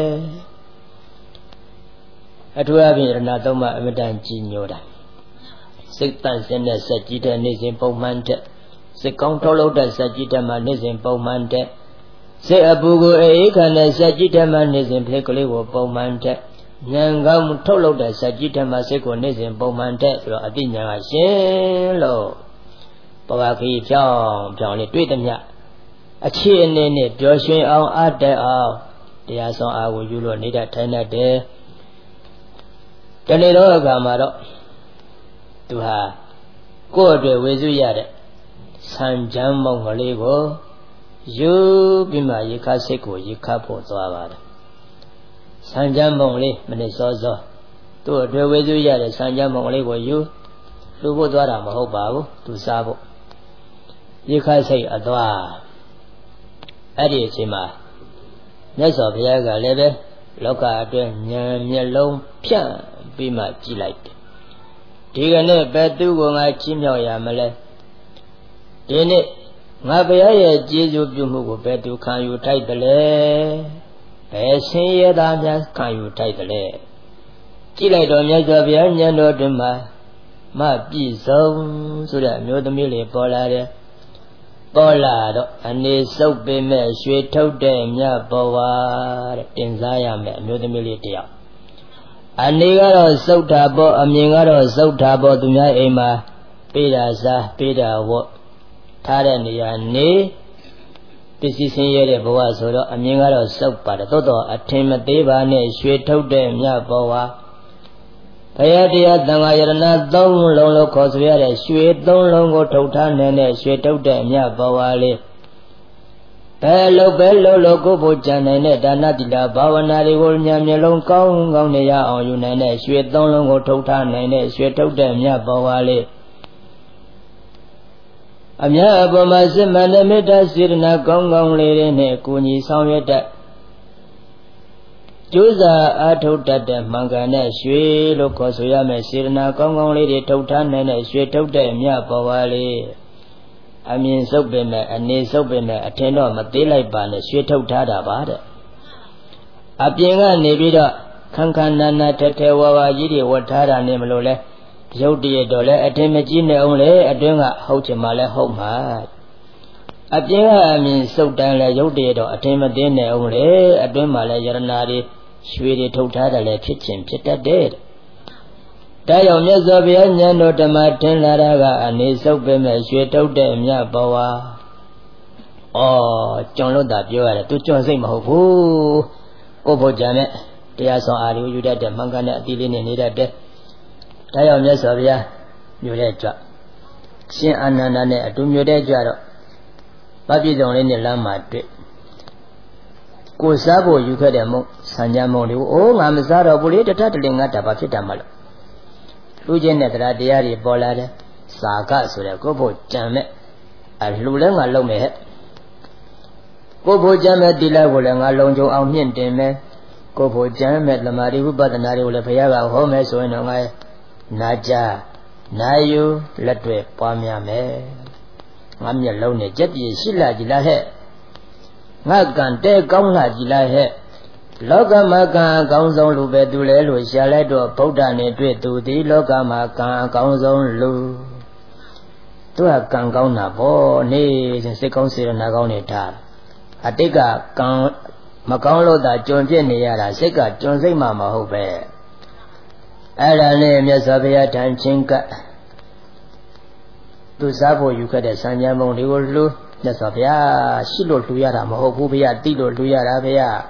အထူးအဖြင့်ရဏသုံးပါးအမတန်ကြီးညိုတာစိတ်တန့်စင်တဲ့စက်ကြီးတဲ့နေ့စဉ်ပုံမှန်တဲ့စိတ်ကောင်းထုတ်လုပ်တဲ့စက်ကြီးတဲ့မှာနေ့စဉ်ပုံမှန်တဲ့စိတ်အပူကိုအေးခံတဲ့စက်ကြီးတဲ့မှာနေ့စဉ်ဖိကလေးကိုပုံမှန်တဲ့ဉာဏ်ကောင်းထုတ်လုပ်တဲ့စက်ကြီးတဲ့မှာစိတ်ကိုနေ့စဉ်ပုံမှန်တဲ့ဆိုတော့အတိညာကရှင်းလို့ဘဝခရီးဖြောင်းလေးတွေ့သည်မြအခြေအနေနဲ့ပျော်ရွှင်အောင်အားတက်အောင်တရားဆောင်အားကိုယူလို့နေတတ်ထိုင်တတ်တယ်တနေ့တော့အခါမှာတော့သူဟာကိုယ့်အတွက်ဝေစုရတဲ့ဆံချမ်းမုံကလေးကိုယူပြီးမှရေခါစိတ်ကိုရေခါဖို့သွားပါတယ်ဆံချမ်းမုံလေးမနေ့စောစောသူ့အတွက်ဝေစုရတဲ့ဆံချမ်းမုံကလေးကိုယူလူဖို့သွားတာမဟုတ်ပါဘူးသူစားဖို့ရေခါစိတ်အသွားအဲ့ဒီအချိန်မှာမြတ်စွာဘုရားကလည်းပဲလောကအတွင်းဉာဏ်မျက်လုံးဖြန့်ပြီးမှကြည့်လိုက်တယ်ဒီကနေ့ဘယ်သူကငါချီးမြှောက်ရမလဲဒီနေ့ငါဘုရားရဲ့ကျေးဇူးပြုမှုကိုဘယ်သူခံယူထိုက်တယ်လဲဘယ်ဆင်းရဲသားများခံယူထိုက်တယ်လဲကြည့်လိုက်တော့မြတ်စွာဘုရားဉာဏ်တော်တွင်မှာမပြည့်စုံဆိုတဲ့အမျိုးသမီးလေးပေါ်လာတယ်ပေါ်လာတော့အနေစုပ်ပေမဲ့ရွှေထုတ်တဲ့မြတ်ဘဝတဲ့တင်စားရမယ်အမျိုးသမီးလေးတယောက်အနေကတော့စုပ်တာပေါ့အမြင်ကတော့စုပ်တာပေါ့သူများအိမ်မှာပေးတာစားပေးတာဝတ်ထားတဲ့နေရာနေပစ္စည်းဆင်းရဲတဲ့ဘဝဆိုတော့အမြင်ကတော့စုပ်ပါတယ်သို့တော့အထင်မသေးပါနဲ့ရွှေထုတ်တဲ့မြတ်ဘဝဘုရားတရားသံဃာယရဏသုံးလုံးလို့ခေါ်ဆိုရတဲ့ရွှေသုံးလုံးကိုထုတ်ထားနေတဲ့ရွှေထုတ်တဲ့အမြတ်ဘဝလေးဘယ်လိုလို့ကိုဖို့ကြံနိုင်တဲ့ဒါနတိတာဘာဝနာတွေကိုဉာဏ်မျက်လုံးကောင်းကောင်းနဲ့ရအောင်ယူနိုင်တဲ့ရွှေသုံးလုံးကိုထုတ်ထားနိုင်တဲ့ရွှေထုတ်တဲ့အမြတ်ဘဝလေးအမြတ်အပေါ်မှာစစ်မှန်တဲ့မေတ္တာစေတနာကောင်းကောင်းလေးတွေနဲ့ကိုညီဆောင်ရွက်တတ်ကျိုးစာအားထုတ်တတ်တဲ့မှန်ကန်တဲ့ရွှေလို့ခေါ်ဆိုရမယ်စေတနာကောင်းကောင်းလေးတွေထုတ်ထားနိုင်တဲ့ရွှေထုတ်တဲ့အမြတ်ဘဝလေးအမြင်ဆုပ်ပင်မဲ့အနေဆုပ်ပင်မဲ့အထင်တော့မသေးလိုက်ပါနဲ့ရွှေထုတ်ထားတာပါတဲ့အပြင်ကနေပြီးတော့ခန်းခန်းနာနာထထဲဝါဝါကြီးတွေဝတ်ထားတာနဲ့မလို့လဲရုပ်တရက်တော့လဲအထင်မကြီးနဲ့အောင်လေအတွင်းကဟုတ်ချင်မှလဲဟုတ်မှာအပြင်ကအမြင်ဆုပ်တန်းလဲရုပ်တရက်တော့အထင်မသေးနဲ့အောင်လေအတွင်းမှာလဲယရနာတွေရွှေတွေထုတ်ထားတယ်လဲဖြစ်ခြင်းဖြစ်တတ်တယ်ဒါကြောင့်မြတ်စွာဘုရားဉာဏ်တော်ဓမ္မထင်လာတာကအနေဆုပ်ပဲမဲ့ရွှေထုတ်တဲ့အမြတ်ဘဝကျွန်လို့သာပြောရတယ်သူကျွန်စိတ်မဟုတ်ဘူးကိုဖို့ကြံနဲ့တရားဆောင်အာရုံယူတတ်တဲ့မှန်ကန်တဲ့အတိလေးနဲ့နေတတ်တဲ့ဒါကြောင့်မြတ်စွာဘုရားမြို့တဲ့ကြွရှင်အာနန္ဒာနဲ့အတူမြို့တဲ့ကြွတော့ဗတ်ပြည်စုံလေးနဲ့လမ်းမှာတွေ့ကိုစားဖို့ယူခဲ့တဲ့မုံဆံကြမုံတွေကိုငါမစားတော့ဘူးလေတထတလင်ငါတာဘာဖြစ်တာမလို့လူချင်းနဲ့တရားတွေပေါ်လာတယ်စာကဆိုတဲ့ကိုဖို့ကြံမဲ့လူလည်းငါလုံးမယ်ဟဲ့ကိုဖို့ကြံမဲ့တိလကိုလည်းငါလုံးကြုံအောင်မြင့်တင်မယ်ကိုဖို့ကြံမဲ့သမာဓိဝိပဿနာတွေကိုလည်းဘုရားကဟောမယ်ဆိုရင်တော့ငါနာကြနာယူလက်တွေပွားများမယ်ငါမျက်လုံးနဲ့ကြက်ပြည့်ရှိလာကြည်လားဟဲ့ငါကံတဲကောင်းလာကြည်လားဟဲ့လောကမှာကံအကောင်းဆုံးလူပဲသူလဲလို့ရှာလိုက်တော့ဗုဒ္ဓနဲ့တွေ့သူသည်လောကမှာကံအကောင်းဆုံးလူသူကကံကောင်းတာပေါ့နေစဉ်စိတ်ကောင်းစေရနာကောင်းနေထားအတိတ်ကကံမကောင်းလို့သာကြုံပြစ်နေရတာစိတ်ကကြုံစိတ်မှမဟုတ်ပဲအဲ့ဒါနဲ့မြတ်စွာဘုရားထံချင်းကသူစားဖို့ယူခဲ့တဲ့စံကြံပုံတွေကိုလှူမြတ်စွာဘုရားရှိလို့လှူရတာမဟုတ်ဘူးဘုရားတိလို့လှူရတာဘုရား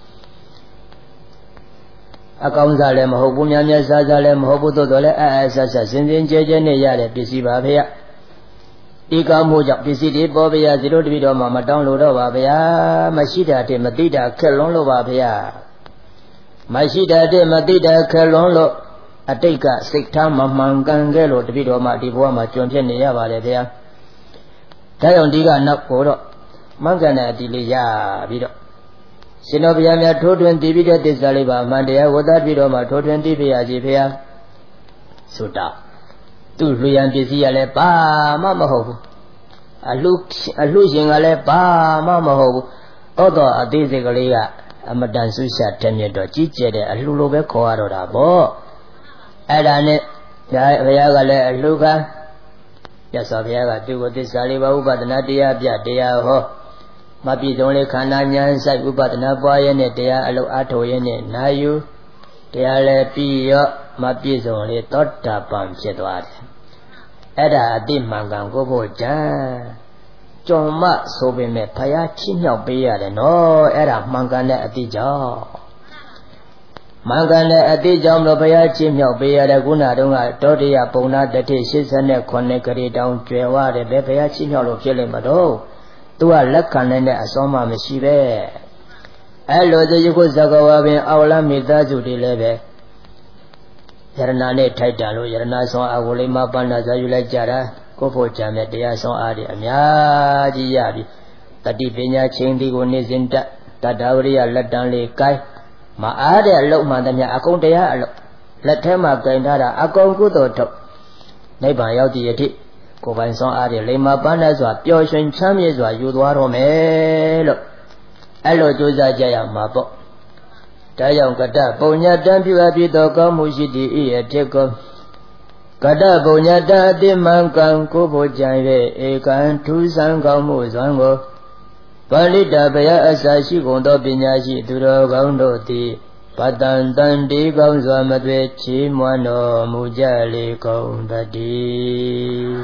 အကောင်းစားလည်းမဟုတ်ဘူးများများစားစားလည်းမဟုတ်ဘူးသို့တော်လည်းဆက်စင်ကြဲကြဲနဲ့ရတဲ့ပစ္စည်းပါဘုရားဒီကောင်းမှုကြောင့်ပစ္စည်းတွေပေါ်ဘုရားဇီရိုတပိတော်မှာမတောင်းလို့တော့ပါဘုရားမရှိတာတည်းမသိတာခက်လွန်းလို့ပါဘုရားမရှိတာတည်းမသိတာခက်လွန်းလို့အတိတ်ကစိတ်ထားမမှန်ကန်ခဲ့လို့တပိတော်မှာဒီဘဝမှာကြုံဖြစ်နေရပါတယ်ဘုရားဒါကြောင့်ဒီကနောက်ကိုတော့မှန်ကန်တဲ့အတိလေးရပြီးတော့ရှင်တော်ဘုရားများထိုးထွင်းတည်ပြီးတဲ့သစ္စာလေးပါအမှန်တရားဝတ္တပြီးတော့မှထိုးထွင်းတည်ပြရစီဘုရားဆိုတာသူ့လူရန်ပစ္စည်းကလည်းဘာမှမဟုတ်ဘူးအလှရှင်ကလည်းဘာမှမဟုတ်ဘူးတော့အသေးစိတ်ကလေးကအမတန်ဆုရှာတဲ့မြတ်တော့ကြီးကျယ်တဲ့အလှလိုပဲခေါ်ရတော့တာပေါ့အဲ့ဒါနဲ့ဘုရားကလည်းအလှကရသော်ဘုရားကသူ့ကိုသစ္စာလေးပါဥပဒနာတရားပြတရားဟောမပြည့်စုံလေခန္ဓာဉာဏ်ဆိုင်ဥပဒနာပွားရတဲ့တရားအလုံးအားထုတ်ရတဲ့နာယူတရားလည်းပြီးရောမပြည့်စုံလေသောတာပန်ဖြစ်သွားတယ်အဲ့ဒါအတိမှန်ကန်ကိုဖို့ကြံကြုံမဆိုပေမဲ့ဘုရားချီးမြှောက်ပေးရတယ်နော်အဲ့ဒါမှန်ကန်တဲ့အတိကြောင့်မှန်ကန်တဲ့အတိကြောင့်လို့ဘုရားချီးမြှောက်ပေးရတဲ့ခုနတုန်းကတောတရားပုံနာတတိ89ခရီတောင်ကျွယ်ဝတယ်ပဲဘုရားချီးမြှောက်လို့ဖြစ်လိမ့်မတော့သူကလက်ခံနိုင်တဲ့အစွမ်းမှမရှိပဲအဲ့လိုဆိုယခုဇဂဝါပင်အောက်လမ်းမိသားစုတွေလည်းပဲယရနာနဲ့ထိုက်တာလို့ယရနာဆောင်အဝလိမပန္နဇာယူလိုက်ကြတာကိုဖို့ကြံတဲ့တရားဆောင်အားတွေအများကြီးရပြီတတိပညာချင်းဒီကိုနေစဉ်တတတဝရိယလက်တန်းလေးကိုင်းမအားတဲ့အလုံးမှန်သမျှအကုန်တရားအလုံးလက်ထဲမှာကင်ထားတာအကုန်ကုသိုလ်ထုတ်နိဗ္ဗာန်ရောက်သည့်အထိကိုယ်ပိုင်ဆောင်အားဖြင့်လိမ္မာပန်းတဲ့စွာပျော်ရွှင်ချမ်းမြေ့စွာယူသွားတော့မယ်လို့အဲ့လိုကြိုးစားကြရမှာပေါ့ဒါကြောင့်ကတ္တပုညတံပြုအပ်ပြီးသောကောင်းမှုရှိသည့်ဤအထက်ကောကတ္တပုညတံအတိမံကံကိုဖို့ကြံ၍ဧကံထူးဆန်းကောင်းမှုစွမ်းကိုပါဠိတဘယအစာရှိကုန်သောပညာရှိသူတော်ကောင်းတို့သည်ပတံတန်ဒီကောင်းစွာမသွေချီးမွမ်းတော်မူကြလေကုန်တည်း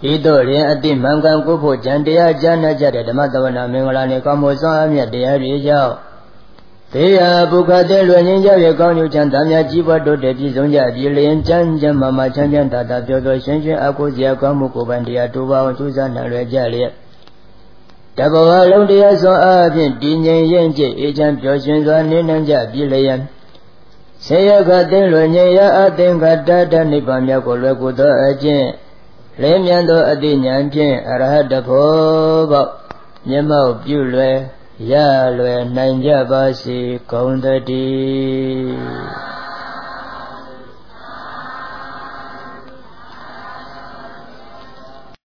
ဤသို့ရင်အတိမှန်ကန်ကိုဖို့ကြံတရားကြားနာကြတဲ့ဓမ္မသဝနာမင်္ဂလာနှင့်ကောင်းမှုစွမ်းအားမြတ်တရားတွေကြောင့်ဘေးရာဘုခတဲ့လွယ်ငင်းကြရဲ့ကောင်းကျိုးချမ်းသာများကြီးပွားတိုးတက်ပြည့်စုံကြပြီလျင်ချမ်းချမ်းမာချမ်းချမ်းသာသာပျော်ပျော်ရွှင်ရွှင်အကိုစရာကောင်းမှုကိုယ်ပိုင်တရားတိုးပါအောင်ကြိုးစားနိုင်လွယ်ကြလျက်တဘဝလုံးတရားစွမ်းအားဖြင့်တည်ငြိမ်ရင်ကျအေးချမ်းပျော်ရွှင်စွာနေနိုင်ကြပြီလျင်ဆေယကတဲ့လွယ်ငင်းရအသင်္ကတတနိဗ္ဗာန်မြောက်ကိုလွယ်ကူသောအကျင့်လဲမြန်သောအတိညာဖြင့်အရဟတဖို့ပေါမျက်မှောက်ပြုလွယ်ရလွယ်နိုင်ကြပါစေကုန်သတည်း